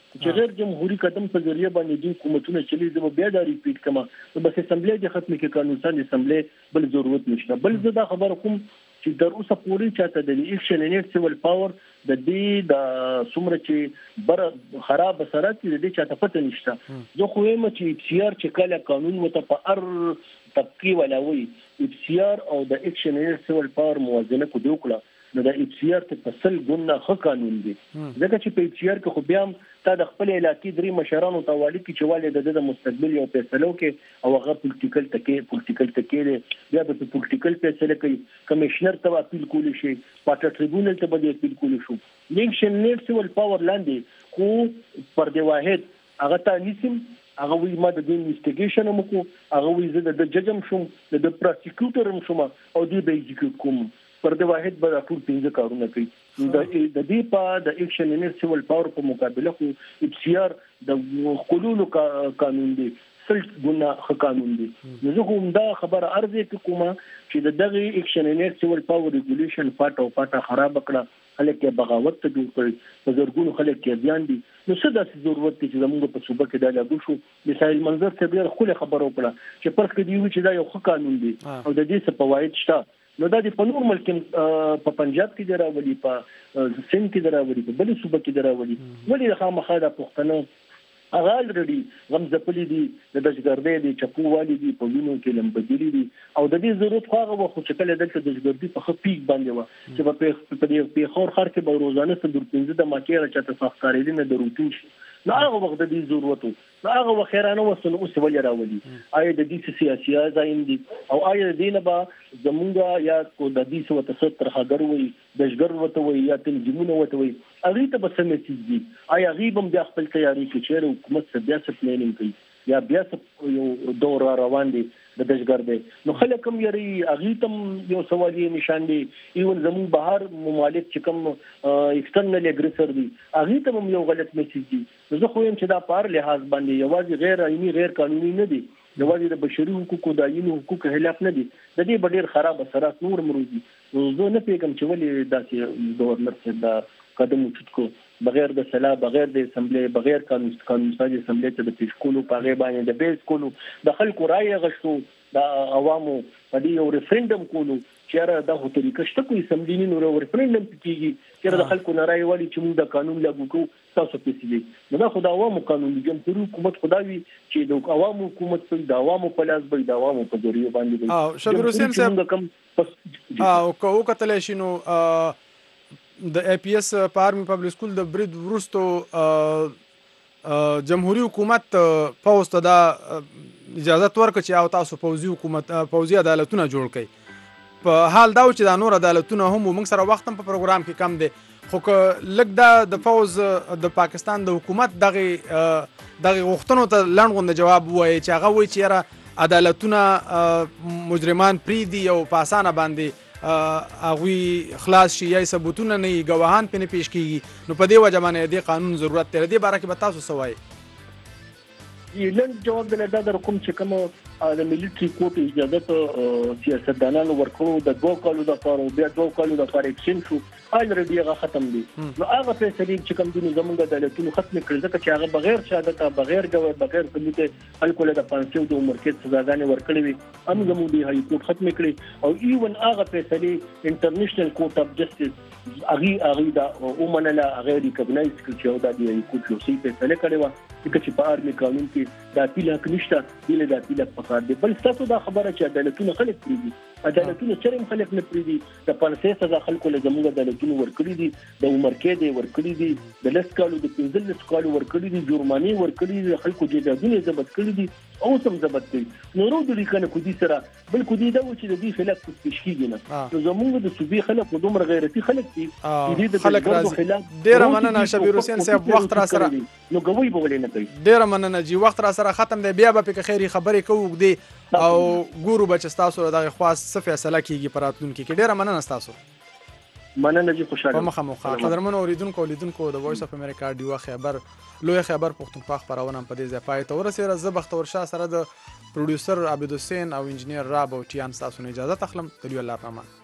چې غیر جمهوریت قدم په ذریعہ باندې د حکومتونو چلی زمو بیا دا ریپیټ کما بس اسمبلی د ختم کې قانون سان اسمبلی بل ضرورت نشته. بل زه دا خبر کوم چې در اوسه پورې چاته د اکشن ان سیول پاور د دې د څومره چې بر خراب سرات د دې چاته پته نشته. زه خو یم چې اف سی آر چې کله قانون وته په ار تبقی ولاوي اف سی آر او د اکشن ان سیول پاور موازنه کو دوکړه نو د اف سی آر ته فصل ګونه خو قانون دی ځکه چې په اف سی آر کې خو بیا تا د خپل علاقې درې مشرانو ته والی کې چې والي د مستقبل یو فیصلو کې او هغه پولیټیکل تکي پولیټیکل تکي بیا په پولیټیکل فیصله کوي کمشنر ته اپیل کولی شي پاټه ټریبونل ته به اپیل کولی شو. الیکشن نیټ سیول پاور لاندې خو پر دی واحد هغه ته نیسم هغه وی ما د انویسټیګیشن مو کو هغه وی زه د ججم شوم د پروسیکیوټر شوم او دی به ایگزیکیوټ کوم پر د واحد به ټول پنځه کارونه کوي. د د دې په د اکشن ان سیول پاور په مقابله خو اف سی آر د خلولو قانون دی سلط ګونه قانون دی. زه هم دا خبره ارزه کومه چې د دغه اکشن ان سیول پاور ریګولیشن پټ او پټه خراب کړه خلک بغاوت ته جوړ کړي په زرګونو خلک کې ځان دي. نو څه داسې ضرورت دی چې زموږ په صوبه کې دا لاګو شو. مثال منظر ته ډېر خله خبرو کړه چې پرځ کې دی چې دا یو قانون دی او د دې څه فواید شته. نو دا د په نور ملک په پنجاب کې دراولي په سند کې دراولي په بل صوبه کې دراولي ولې د خامخا د پښتنو هغه الریډي غمزپلي دي د دشګردې دي چپو والی دي په وینو کې لمبدلي دي او د دې ضرورت خو هغه وخت چې کله دلته دشګردي په خپيک باندې و چې په په په خور خر کې به روزانه څلور پنځه د ماکیره چاته سختکاري نه دروتین شي. نو هغه وخت د دې ضرورت نو هغه وخیرانه وسنه اوس ولې راولي آیا د دې سیاسي ځاین دي او آیا د دې نه به زمونږه یا کو د دې سو تستر هغر وي دشګر وته وي یا تنظیمونه وته وي هغه ته به سمې دي آیا غیبم د خپل تیاری کې چې حکومت څه بیا څه پلانینګ کوي یا بیا څه یو دور روان دي د دشګر دی. نو خلک هم یری هغه تم یو سوالي نشان دي ایون زمون بهر ممالک چې کوم ایکسټرنل اګریسر دي هغه ته هم یو غلط میسج دي. زه خو يم چې دا پار لحاظ باندې یوازې غیر آئینی غیر قانوني نه دي یوازې د بشري حقوقو د آئینی حقوقو خلاف نه دي د دې ډېر خراب اثرات نور مروزي. زه نه پیګم چې ولې داسې گورنر څخه دا قدم وچتکو بغیر د صلاح بغیر د اسمبلی بغیر قانون قانون سازي اسمبلی ته د پیشکولو په غیبه باندې د بیس کولو د خلکو رائے غشتو د عوامو په دې یو ریفرندم کولو چې دا هو طریقه شته کوئی اسمبلی نه نو ریفرندم کیږي چې د خلکو رائے والی چې موږ د قانون لاګو کوو تاسو پېسې دي نو دا خو د عوامو قانون دی جمهوریت حکومت خداوي چې د عوامو حکومت په د عوامو په لاس به د عوامو په ذریعہ باندې دی. او شبیر حسین صاحب او کو کتل شنو د ای پی ایس په آرمي پبلک سکول د برید ورستو جمهوریت حکومت پوسټ دا اجازه ورکړه چې او تاسو پوزي حکومت پوزي عدالتونه جوړ کړي په حال دا چې د نور عدالتونه هم موږ سره وخت په پروګرام کې کم دي خو لږ دا د فوز د پاکستان د حکومت دغه دغه غوښتنو ته لاندغون جواب وایي چې هغه وایي چې عدالتونه مجرمان پری دي او په اسانه باندې هغوی خلاص شي یا ثبوتونه نه وي ګواهان پې نه پیش کېږي نو په دې وجه باندې دې قانون ضرورت دی. دې باره کې به تاسو څه وایي؟ لنډ جواب دی دا در کوم چې کوم د ملټري کوټ اجازه سیاستدانانو ورکړو د دوه کالو دپاره او بیا دوه کالو دپاره اکشن شو الریډي هغه ختم دي. نو هغه فیصلې چې کوم دي زمونږ عدالتونو ختم کړل ځکه چې هغه بغیر شهادت بغیر ګواهی بغیر ثبوت خلکو له د پانسیو د عمر کې سزاګانې ورکړې وي هم زموږ د هاي کورټ ختم کړي او ایون هغه فیصلې انټرنیشنل کورټ اف جسټس هغه هغه دا ومنله هغه ریکګنایز کړي چې دا د هاي کورټ یو څه فیصله کړې و چې په آرمي قانون کې د اپیل حق نشته دله د اپیل په کار دی. بل تاسو دا خبره چې عدالتونه خلک پریدي عدالتونه چرېم خلک نه پریدي د پانسه سزا خلکو له زموږ عدالتونه ورکړي دي د عمر کې دي ورکړي دي د لس کالو د پنځه لس کالو ورکړي دي جرمانه ورکړي دي خلکو جیدادونه ضبط کړي دي او سم ضبط کړي نو ورو د لیکنه کو دي سره بل کو دي دا چې د دې خلاف پیش کیږي نه نو زموږ د صوبې خلک دومره غیرتي خلک دي چې د خلک خلاف ډیر مننه شبیر حسین صاحب وخت را سره نو غوي بولې نه کوي ډیر مننه جی وخت را سره ختم دی بیا به په خیری خبرې کوو دی او ګورو بچ تاسو دغه خاص څه فیصله کیږي پراتلونکو کې ډیر مننه تاسو مننه جی خوشاله په مخه مخه قدرمن اوریدونکو اولیدونکو د وایس اف امریکا ډیو خبر لوی خبر پښتونخوا خبرونه په دې ځای پای ته ورسېره زه بختور شاه سره د پروډوسر عبد الحسین او انجنیر راب او ټیان تاسو نه اجازه تخلم د الله رحمان